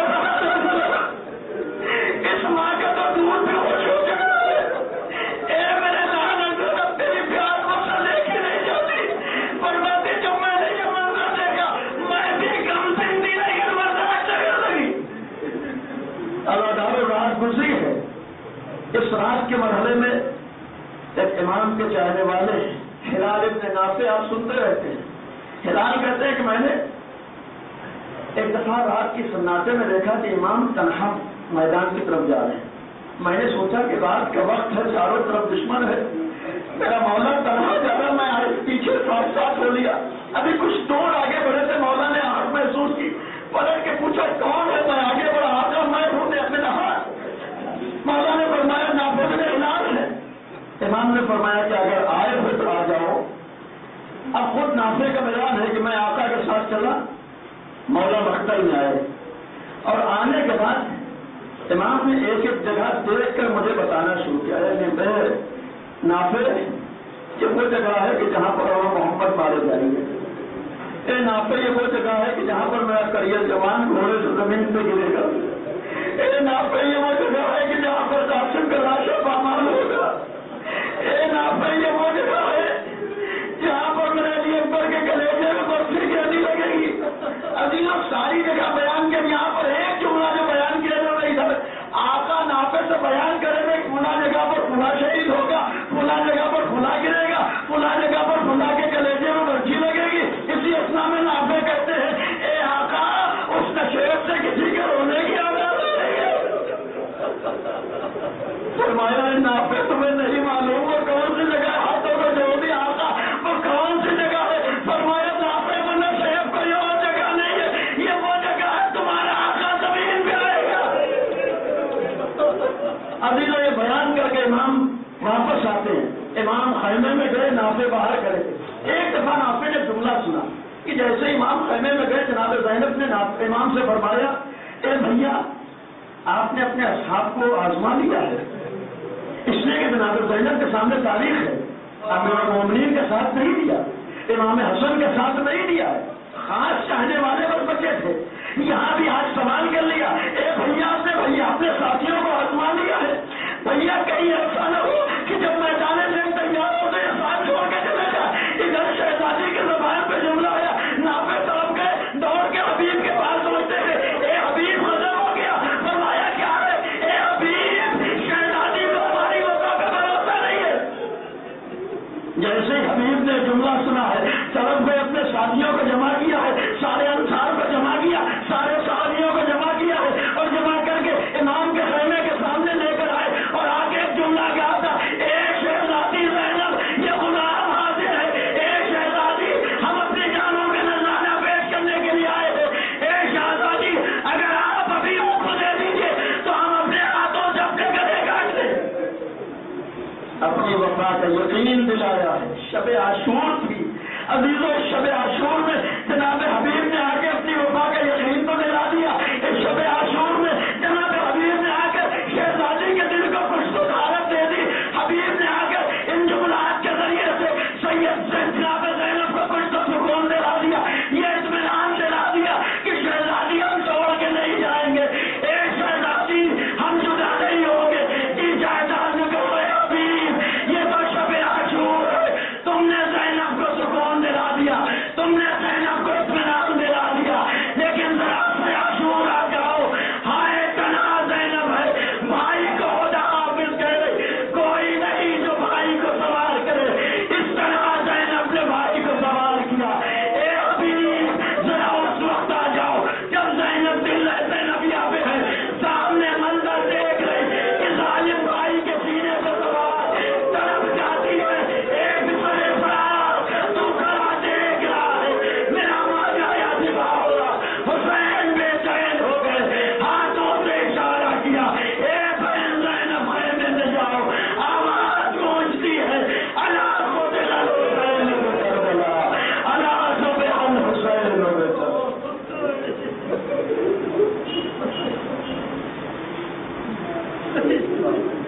اس ماں کا تو دودھ بھی ہو چکا ہے. اے میرے لال اب تیری پیار کو سے دیکھی نہیں جاتی پر باتیں جب میں نے یہ منظر دیکھا میں بھی کم زندگی نہیں برداشت کر لگی. اللہ تعالیٰ رات گزری ہے. اس رات کے مرحلے میں ایک امام کے چاہنے والے ہلال ابن نافع آپ سنتے رہتے ہیں. ہلال کہتے ہیں کہ میں نے ایک دفعہ رات کی سناٹے میں دیکھا کہ امام تنہا میدان کی طرف جا رہے ہیں. میں نے سوچا کہ رات کا وقت ہے، چاروں طرف دشمن ہے، میرا مولا تنہا جا رہا، میں آئے پیچھے ساتھ ساتھ ہو لیا. ابھی کچھ دوڑ آگے بڑھے تھے، مولا نے آنکھ محسوس کی، پلٹ کے پوچھا کون ہے. میں آگے بڑھا آگا میں ہوں نے اپنے نہا. مولا نے فرمایا نافع میں ہلال ہے. امام نے فرمایا کہ اگر آئے ہو تو آ جاؤ. اب خود نافع کا بیان ہے کہ میں آقا کے ساتھ چلا، مولا وقت ہی آئے، اور آنے کے بعد امام نے ایک ایک جگہ دیکھ کر مجھے بتانا شروع کیا ہے کہ نافع یہ وہ جگہ ہے کہ جہاں پر اور محمد مارے جائیں گے. اے نافع یہ وہ جگہ ہے کہ جہاں پر میرا کریئر جوان گھوڑے سے زمین پہ گرے گا. اے نافع یہ وہ جگہ ہے کہ جہاں پر قاسم کا لاشا پامال ہوگا. اے نافع یہ وہ جگہ ہے جہاں پر میرے لیے اکبر کے کلیجے میں برفی گرنے لگے گی. عزیزوں ساری جگہ بیان کیا، یہاں پر ایک جملہ جو بیان کیا تو بیان کرے گا کہ فلاں جگہ پر فلاں شہید ہوگا، فلاں جگہ پر فلاں گرے گا، فلاں جگہ پر فلاں کے کلیجے میں برچھی لگے گی. اسی اسنا میں نافع کہتے ہیں اے آقا اس نشیب سے کسی کے رونے کی آواز نہیں ہے. فرمایا نافع تمہیں نہیں معلوم وہ کون سی جگہ ہے، ہاتھوں کو جو بھی آقا وہ کون سی جگہ ہے. فرمایا نافع کو نشیب کوئی اور جگہ نہیں ہے، یہ وہ جگہ ہے تمہارا آقا زمین پہ آئے گا. ابھی تو یہ بیان کر کے امام واپس آتے ہیں. امام خیمے میں گئے، نافع باہر کھڑے تھے. ایک دفعہ نافع نے جملہ سنا کہ جیسے امام خیمے میں گئے جناب زینب نے امام سے فرمایا اے بھیا آپ نے اپنے اصحاب کو آزما لیا ہے، اس لیے کہ جناب زینب کے سامنے تاریخ ہے. امیر المومنین کے ساتھ نہیں دیا، امام حسن کے ساتھ نہیں دیا ہے، خاص چاہنے والے بس بچے تھے. یہاں بھی آج سوال کر لیا اے بھیا سے بھیا اپنے ساتھیوں کو آزما لیا ہے. بھیا کہیں ایسا نہ ہو کہ جب میں جانے سے تیار ہو تو یہ ساتھ چھوڑ کے چلے جائے. ادھر شہزادی کے زبان پہ جملہ آیا، نافع طرف گئے، دوڑ کے حبیب کے پاس پہنچتے تھے. اے حبیب ختم ہو گیا. فرمایا کیا ہے؟ اے حبیب شہزادی کو ہماری وفا پہ بھروسہ نہیں ہے. جیسے ہی حبیب نے جملہ سنا ہے طرف گئے، اپنے ساتھیوں کو جمع کیا ہے، سارے انصار کو جمع کیا، سارے صحابیوں کو جمع کیا ہے اور جمع کر کے امام کے خیمے کے سامنے لے کر آئے اور آگے ایک جملہ کیا تھا اے شہزادی زینب یہ غلام حاضر ہے. اے شہزادی ہم اپنی جانوں کا نذرانہ پیش کرنے کے لیے آئے ہیں. اے شہزادی اگر آپ ابھی ان کو دے دیجیے تو ہم اپنے ہاتھوں سے اپنے گلے کاٹ لیں. اپنی وفا کا یقین دلایا ہے. شب عاشور تھی عزیزوں، شب عاشور میں جناب حبیب نے آ کے اپنی وفا کا یقین تو دلا دیا. اس شب عاشور میں جناب حبیب نے آ کر شہزادی کے دل کو خوش حالت دے دی. حبیب نے آ کر ان جملات کے ذریعے سے سید سے جناب زینب کو خوش تو سکون دلا دیا، یہ اطمینان دلا دیا کہ شہزادی ہم چھوڑ کے نہیں جائیں گے. اے شہزادی ہم جدا نہیں ہوں گے. اجازت کرو اے حبیب، یہ تو شب عاشور ہے. تم نے زینب کو سکون دلا دیا، تم نے زینب کو اطمینان دلا دیا، لیکن ذرا سے عاشور آ جاؤ. ہائے تنہا زینب ہے، بھائی کو خدا حافظ کرے، کوئی نہیں جو بھائی کو سوار کرے. اس طرح زینب نے بھائی کو سوار کیا. اے حبیب ذرا اس وقت آ جاؤ جب زینب دل زینب یہاں پہ ہے، سامنے منظر دیکھ رہی کہ ظالم بھائی کے سینے سے سوار طرف جاتی ہے. ایک بسرے فرار تو کھڑا دیکھ رہا ہے، میرا ماجا یا دفاع ہوا. حسین بے چین ہو گئے، ہاتھوں سے اشارہ کیا اے بہن زینب خیمے میں جاؤ. آواز گونجتی ہے الا قتل الحسین بکربلا، الا ذبح الحسین بکربلا.